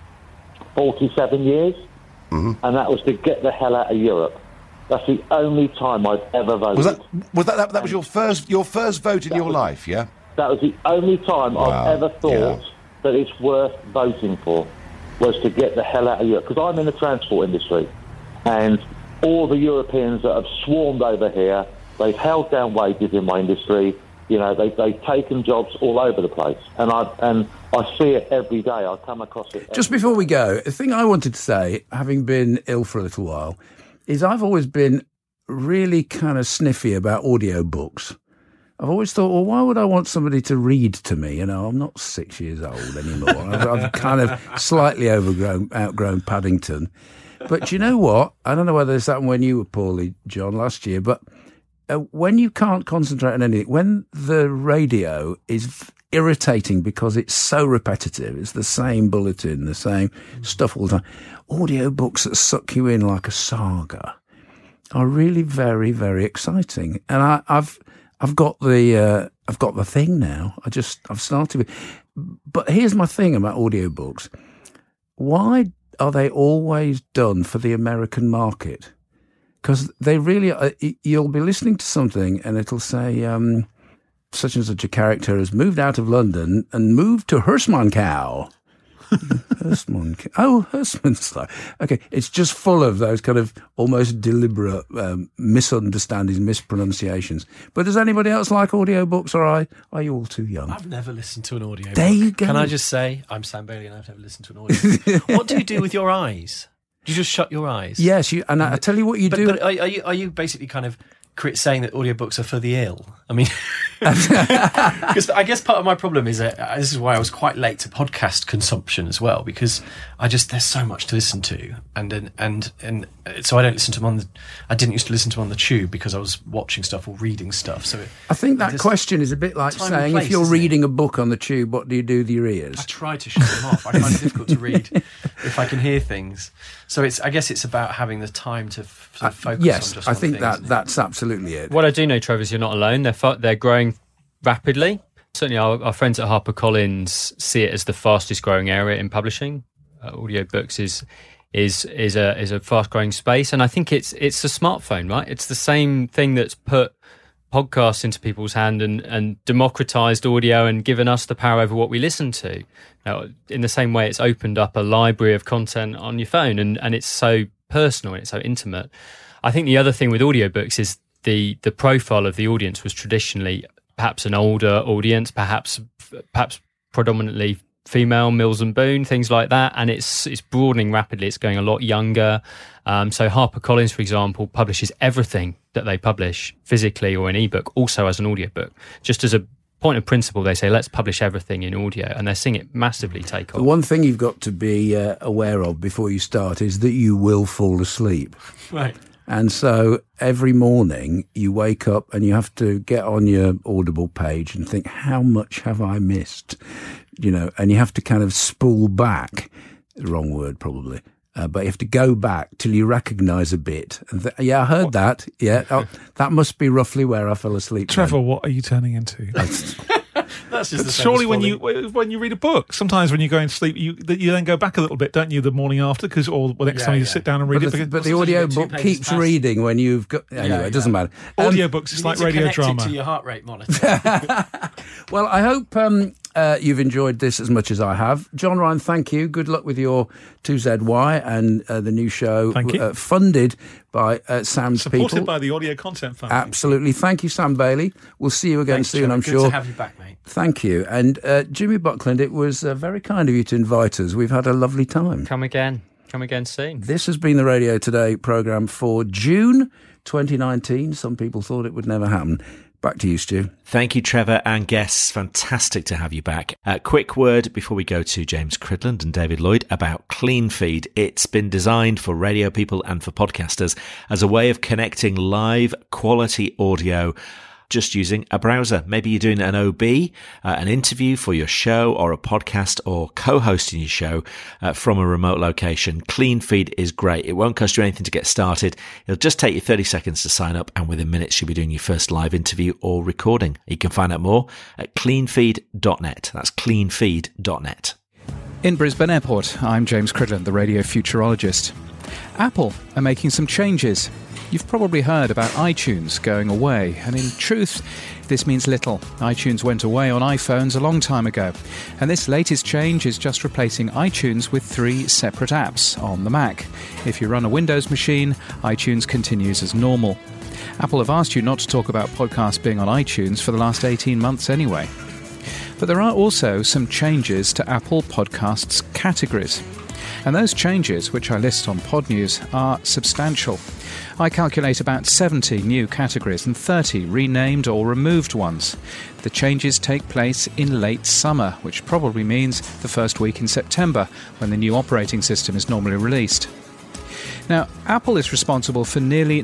47 years, and that was to get the hell out of Europe. That's the only time I've ever voted. That was your first vote in your life, yeah? That was the only time I've ever thought that it's worth voting for, was to get the hell out of Europe. Because I'm in the transport industry, and all the Europeans that have swarmed over here They've held down wages in my industry. You know, they've taken jobs all over the place, and I see it every day. I come across it. Just before we go, the thing I wanted to say, having been ill for a little while, is I've always been really kind of sniffy about audiobooks. I've always thought, well, why would I want somebody to read to me? You know, I'm not 6 years old anymore. I've kind of slightly outgrown Paddington. But you know what? I don't know whether this happened when you were poorly, John, last year, but when you can't concentrate on anything, when the radio is irritating because it's so repetitive, it's the same bulletin, the same stuff all the time, audiobooks that suck you in like a saga are really very, very exciting. And I've got the thing now. I've started with. But here's my thing about audiobooks. Why are they always done for the American market? Because they really are. You'll be listening to something and it'll say such and such a character has moved out of London and moved to Hirschmannsthal. Hirschmannsthal. Okay, it's just full of those kind of almost deliberate misunderstandings, mispronunciations. But does anybody else like audiobooks, or are you all too young? I've never listened to an audiobook. There you go. Can I just say, I'm Sam Bailey and I've never listened to an audiobook. What do you do with your eyes? Do you just shut your eyes? Yes, and I tell you what you do. But are you basically kind of saying that audiobooks are for the ill? I mean, because I guess part of my problem is that this is why I was quite late to podcast consumption as well, because there's so much to listen to, and so I don't listen to them I didn't used to listen to them on the tube because I was watching stuff or reading stuff. So I think that question is a bit like saying, if you're reading a book on the tube, what do you do with your ears? I try to shut them off. I find it difficult to read if I can hear things. So I guess it's about having the time to sort of focus yes, on just I one think thing, that's absolutely it. What I do know, Trevor, is you're not alone. They're growing rapidly. Certainly our friends at HarperCollins see it as the fastest growing area in publishing. Audiobooks is a fast growing space, and I think it's a smartphone, right? It's the same thing that's put podcasts into people's hand and democratized audio and given us the power over what we listen to. Now, in the same way, it's opened up a library of content on your phone, and it's so personal and it's so intimate. I think the other thing with audiobooks is the profile of the audience was traditionally perhaps an older audience, perhaps predominantly female, Mills and Boon, things like that, and it's broadening rapidly. It's going a lot younger. So HarperCollins, for example, publishes everything that they publish physically or in ebook also as an audiobook. Just as a point of principle, they say, let's publish everything in audio, and they're seeing it massively take off. The one thing you've got to be aware of before you start is that you will fall asleep. Right. And so every morning you wake up and you have to get on your Audible page and think, how much have I missed? You know, and you have to kind of spool back, the wrong word probably, but you have to go back till you recognise a bit. And I heard that. Yeah, that must be roughly where I fell asleep. Trevor, then. what are you turning into? That's just the same surely as when you read a book, sometimes when you're going to sleep, you then go back a little bit, don't you, the morning after, or the next time you sit doan and read it. But the audio book keeps reading when you've got. Anyway, it doesn't matter. Audiobooks, it's like radio drama. It to your heart rate monitor. Well, I hope you've enjoyed this as much as I have. John Ryan, thank you. Good luck with your 2ZY and the new show. Thank you. Funded by Sam's Supported people. by the Audio Content Fund. Absolutely. Thank you, Sam Bailey. We'll see you again Thanks, soon, Trevor. I'm Good sure. to have you back, mate. Thank you. And Jimmy Buckland, it was very kind of you to invite us. We've had a lovely time. Come again soon. This has been the Radio Today programme for June 2019. Some people thought it would never happen. Back to you, Stu. Thank you, Trevor, and guests. Fantastic to have you back. Quick word before we go to James Cridland and David Lloyd about CleanFeed. It's been designed for radio people and for podcasters as a way of connecting live quality audio just using a browser. Maybe you're doing an OB, an interview for your show or a podcast, or co-hosting your show from a remote location. CleanFeed is great. It won't cost you anything to get started. It'll just take you 30 seconds to sign up, and within minutes you'll be doing your first live interview or recording. You can find out more at cleanfeed.net. That's cleanfeed.net. In Brisbane Airport, I'm James Cridland, the radio futurologist. Apple are making some changes. You've probably heard about iTunes going away, and in truth, this means little. iTunes went away on iPhones a long time ago, and this latest change is just replacing iTunes with 3 separate apps on the Mac. If you run a Windows machine, iTunes continues as normal. Apple have asked you not to talk about podcasts being on iTunes for the last 18 months anyway. But there are also some changes to Apple Podcasts categories. And those changes, which I list on Pod News, are substantial. I calculate about 70 new categories and 30 renamed or removed ones. The changes take place in late summer, which probably means the first week in September, when the new operating system is normally released. Now, Apple is responsible for nearly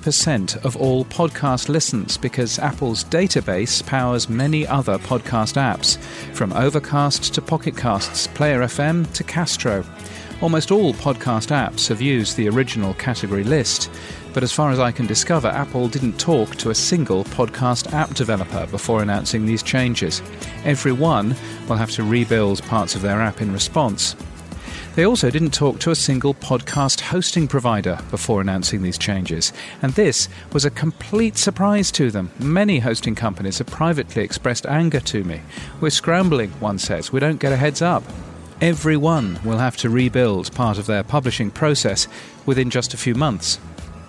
90% of all podcast listens because Apple's database powers many other podcast apps, from Overcast to Pocket Casts, Player FM to Castro. Almost all podcast apps have used the original category list, but as far as I can discover, Apple didn't talk to a single podcast app developer before announcing these changes. Every one will have to rebuild parts of their app in response. They also didn't talk to a single podcast hosting provider before announcing these changes, and this was a complete surprise to them. Many hosting companies have privately expressed anger to me. "We're scrambling," one says. "We don't get a heads up." Everyone will have to rebuild part of their publishing process within just a few months.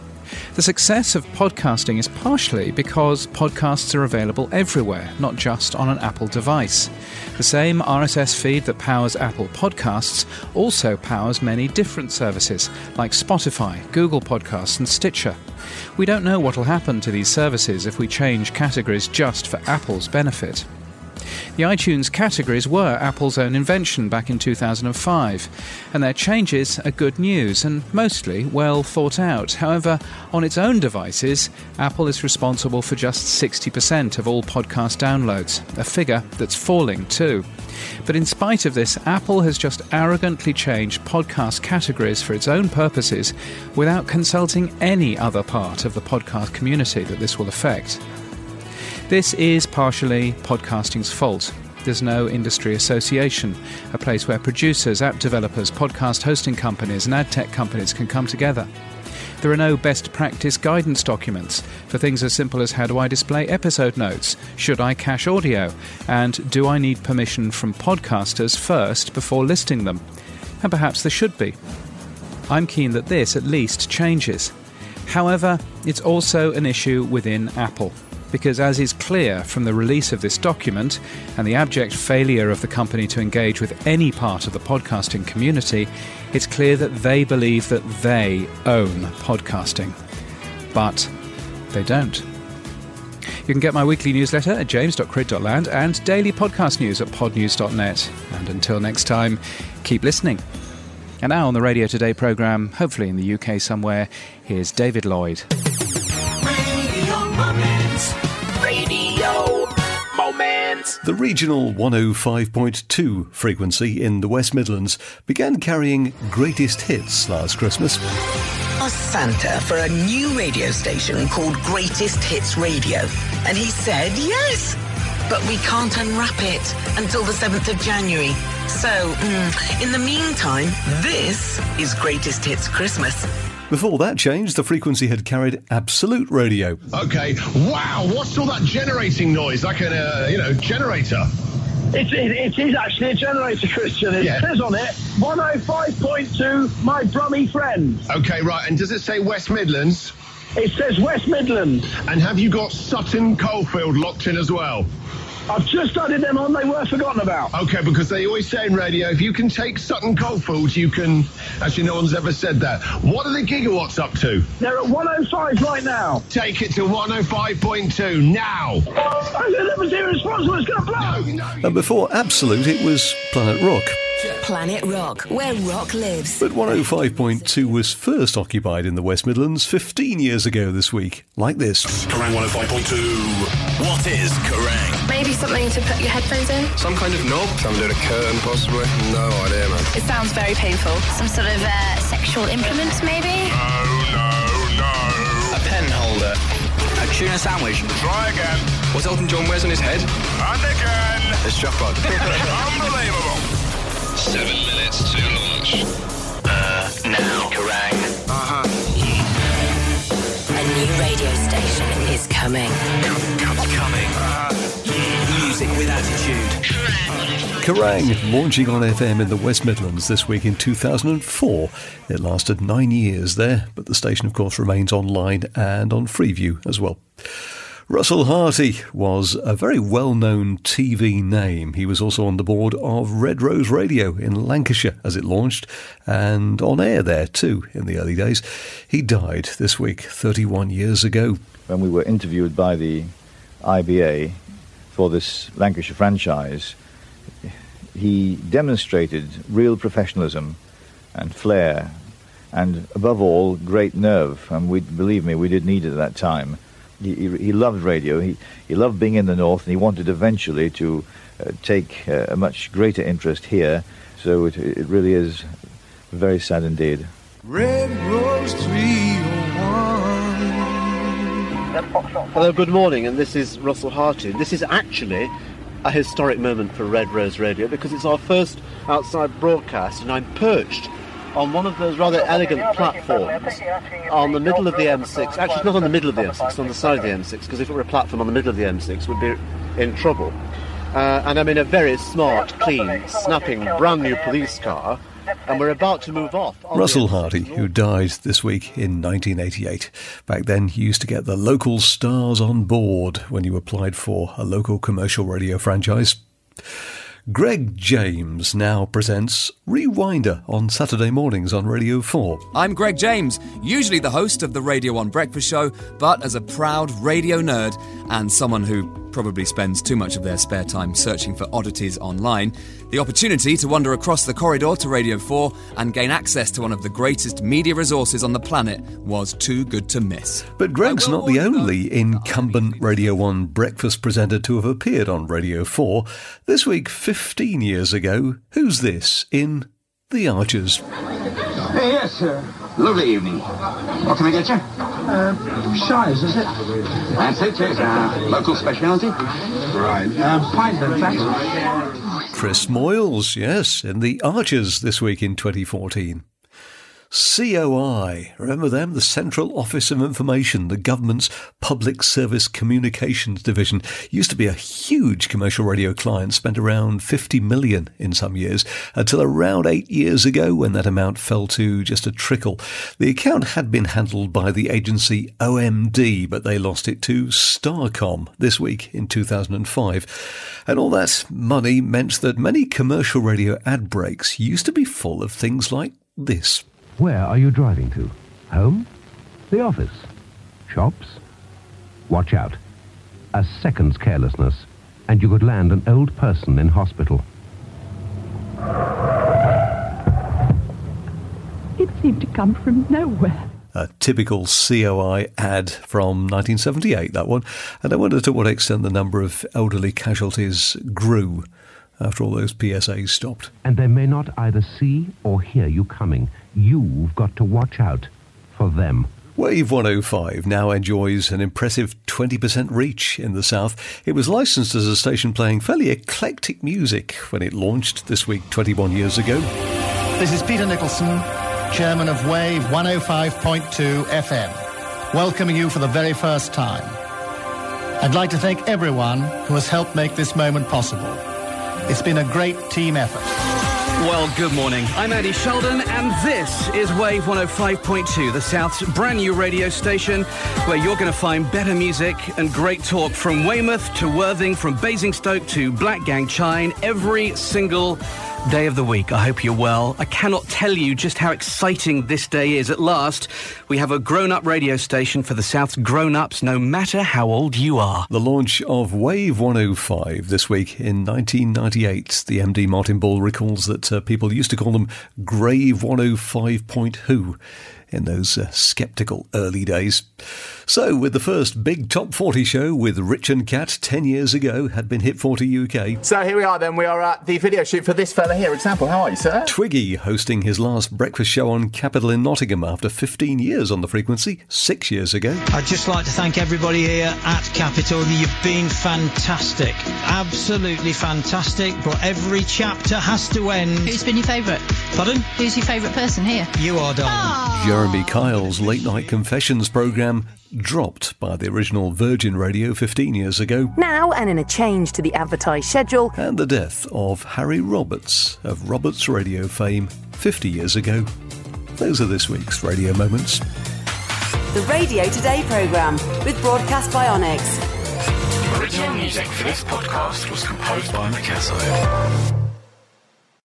The success of podcasting is partially because podcasts are available everywhere, not just on an Apple device. The same RSS feed that powers Apple Podcasts also powers many different services, like Spotify, Google Podcasts and Stitcher. We don't know what will happen to these services if we change categories just for Apple's benefit. The iTunes categories were Apple's own invention back in 2005, and their changes are good news and mostly well thought out. However, on its own devices, Apple is responsible for just 60% of all podcast downloads, a figure that's falling too. But in spite of this, Apple has just arrogantly changed podcast categories for its own purposes without consulting any other part of the podcast community that this will affect. This is partially podcasting's fault. There's no industry association, a place where producers, app developers, podcast hosting companies and ad tech companies can come together. There are no best practice guidance documents for things as simple as how do I display episode notes, should I cache audio, and do I need permission from podcasters first before listing them? And perhaps there should be. I'm keen that this at least changes. However, it's also an issue within Apple. Because as is clear from the release of this document and the abject failure of the company to engage with any part of the podcasting community, it's clear that they believe that they own podcasting. But they don't. You can get my weekly newsletter at james.crid.land and daily podcast news at podnews.net. And until next time, keep listening. And now on the Radio Today programme, hopefully in the UK somewhere, here's David Lloyd. Radio Moments. The regional 105.2 frequency in the West Midlands began carrying greatest hits last Christmas. Asked Santa for a new radio station called Greatest Hits Radio, and he said yes. But we can't unwrap it until the 7th of January. So, in the meantime, this is Greatest Hits Christmas. Before that changed, the frequency had carried Absolute Radio. Okay, wow, what's all that generating noise? Like a, generator? It is actually a generator, Christian. It says on it, 105.2, my Brummy friend. Okay, right, and does it say West Midlands? It says West Midlands. And have you got Sutton Coldfield locked in as well? I've just added them on, they were forgotten about. Okay, because they always say in radio, if you can take Sutton Coldfield, you can... Actually, no one's ever said that. What are the gigawatts up to? They're at 105 right now. Take it to 105.2 now. Oh, that was irresponsible, it's going to blow. And before Absolute, it was Planet Rock. Planet Rock, where rock lives. But 105.2 was first occupied in the West Midlands 15 years ago this week, like this. Kerrang 105.2. What is Kerrang? Maybe something to put your headphones in? Some kind of knob? Something to do a curtain, possibly? No idea, man. It sounds very painful. Some sort of sexual implement, maybe? No. A pen holder. A tuna sandwich. Try again. What's Elton John wears on his head? And again. A strap on. Unbelievable. 7 minutes to launch. Now. Kerrang. A new radio station is coming. Coming. Music with attitude. Kerrang! Launching on FM in the West Midlands this week in 2004. It lasted 9 years there, but the station, of course, remains online and on Freeview as well. Russell Harty was a very well-known TV name. He was also on the board of Red Rose Radio in Lancashire as it launched, and on air there too in the early days. He died this week, 31 years ago. When we were interviewed by the IBA for this Lancashire franchise, he demonstrated real professionalism and flair and, above all, great nerve. And believe me, we did need it at that time. He loved radio, he loved being in the north, and he wanted eventually to take a much greater interest here. So it really is very sad indeed. Red Rose 301. Hello, good morning, and this is Russell Harty. This is actually a historic moment for Red Rose Radio because it's our first outside broadcast, and I'm perched on one of those rather elegant platforms on the middle of the M6. Actually, it's not on the middle of the M6, it's on the side of the M6, because if it were a platform on the middle of the M6, we'd be in trouble. And I'm in a very smart, clean, snapping, brand new police car, and we're about to move off. Russell Harty, who died this week in 1988. Back then, you used to get the local stars on board when you applied for a local commercial radio franchise. Greg James now presents Rewinder on Saturday mornings on Radio 4. I'm Greg James, usually the host of the Radio 1 Breakfast Show, but as a proud radio nerd and someone who probably spends too much of their spare time searching for oddities online, the opportunity to wander across the corridor to Radio 4 and gain access to one of the greatest media resources on the planet was too good to miss. But Greg's not the only incumbent Radio 1 breakfast presenter to have appeared on Radio 4. This week, 15 years ago, who's this in The Archers? Yes, sir. Lovely evening. What can I get you? Shies, is it? That's it, yes. Local speciality? Right. Pint then, thanks. Chris Moyles, yes, in The Archers this week in 2014. COI, remember them? The Central Office of Information, the government's public service communications division. Used to be a huge commercial radio client, spent around 50 million in some years, until around 8 years ago when that amount fell to just a trickle. The account had been handled by the agency OMD, but they lost it to Starcom this week in 2005. And all that money meant that many commercial radio ad breaks used to be full of things like this. Where are you driving to? Home? The office? Shops? Watch out. A second's carelessness, and you could land an old person in hospital. It seemed to come from nowhere. A typical COI ad from 1978, that one. And I wonder to what extent the number of elderly casualties grew after all those PSAs stopped. And they may not either see or hear you coming. You've got to watch out for them. Wave 105 now enjoys an impressive 20% reach in the south. It was licensed as a station playing fairly eclectic music when it launched this week 21 years ago. This is Peter Nicholson, chairman of Wave 105.2 FM, welcoming you for the very first time. I'd like to thank everyone who has helped make this moment possible. It's been a great team effort. Well, good morning. I'm Andy Sheldon, and this is Wave 105.2, the South's brand new radio station, where you're going to find better music and great talk from Weymouth to Worthing, from Basingstoke to Blackgang Chine, every single day of the week. I hope you're well. I cannot tell you just how exciting this day is. At last, we have a grown-up radio station for the South's grown-ups, no matter how old you are. The launch of Wave 105 this week in 1998. The MD Martin Ball recalls that people used to call them Grave 105.who in those sceptical early days. So, with the first big Top 40 show with Rich and Cat 10 years ago had been Hit 40 UK. So here we are then, we are at the video shoot for this fella here. Example, how are you, sir? Twiggy hosting his last breakfast show on Capital in Nottingham after 15 years on the frequency, 6 years ago. I'd just like to thank everybody here at Capital. You've been fantastic. Absolutely fantastic, but every chapter has to end. Who's been your favourite? Pardon? Who's your favourite person here? You are, darling. You're Jeremy Kyle's Late Night Confessions programme dropped by the original Virgin Radio 15 years ago. Now, and in a change to the advertised schedule. And the death of Harry Roberts of Roberts Radio fame 50 years ago. Those are this week's Radio Moments. The Radio Today programme with Broadcast by Onyx. Original music for this podcast was composed by Mikasso.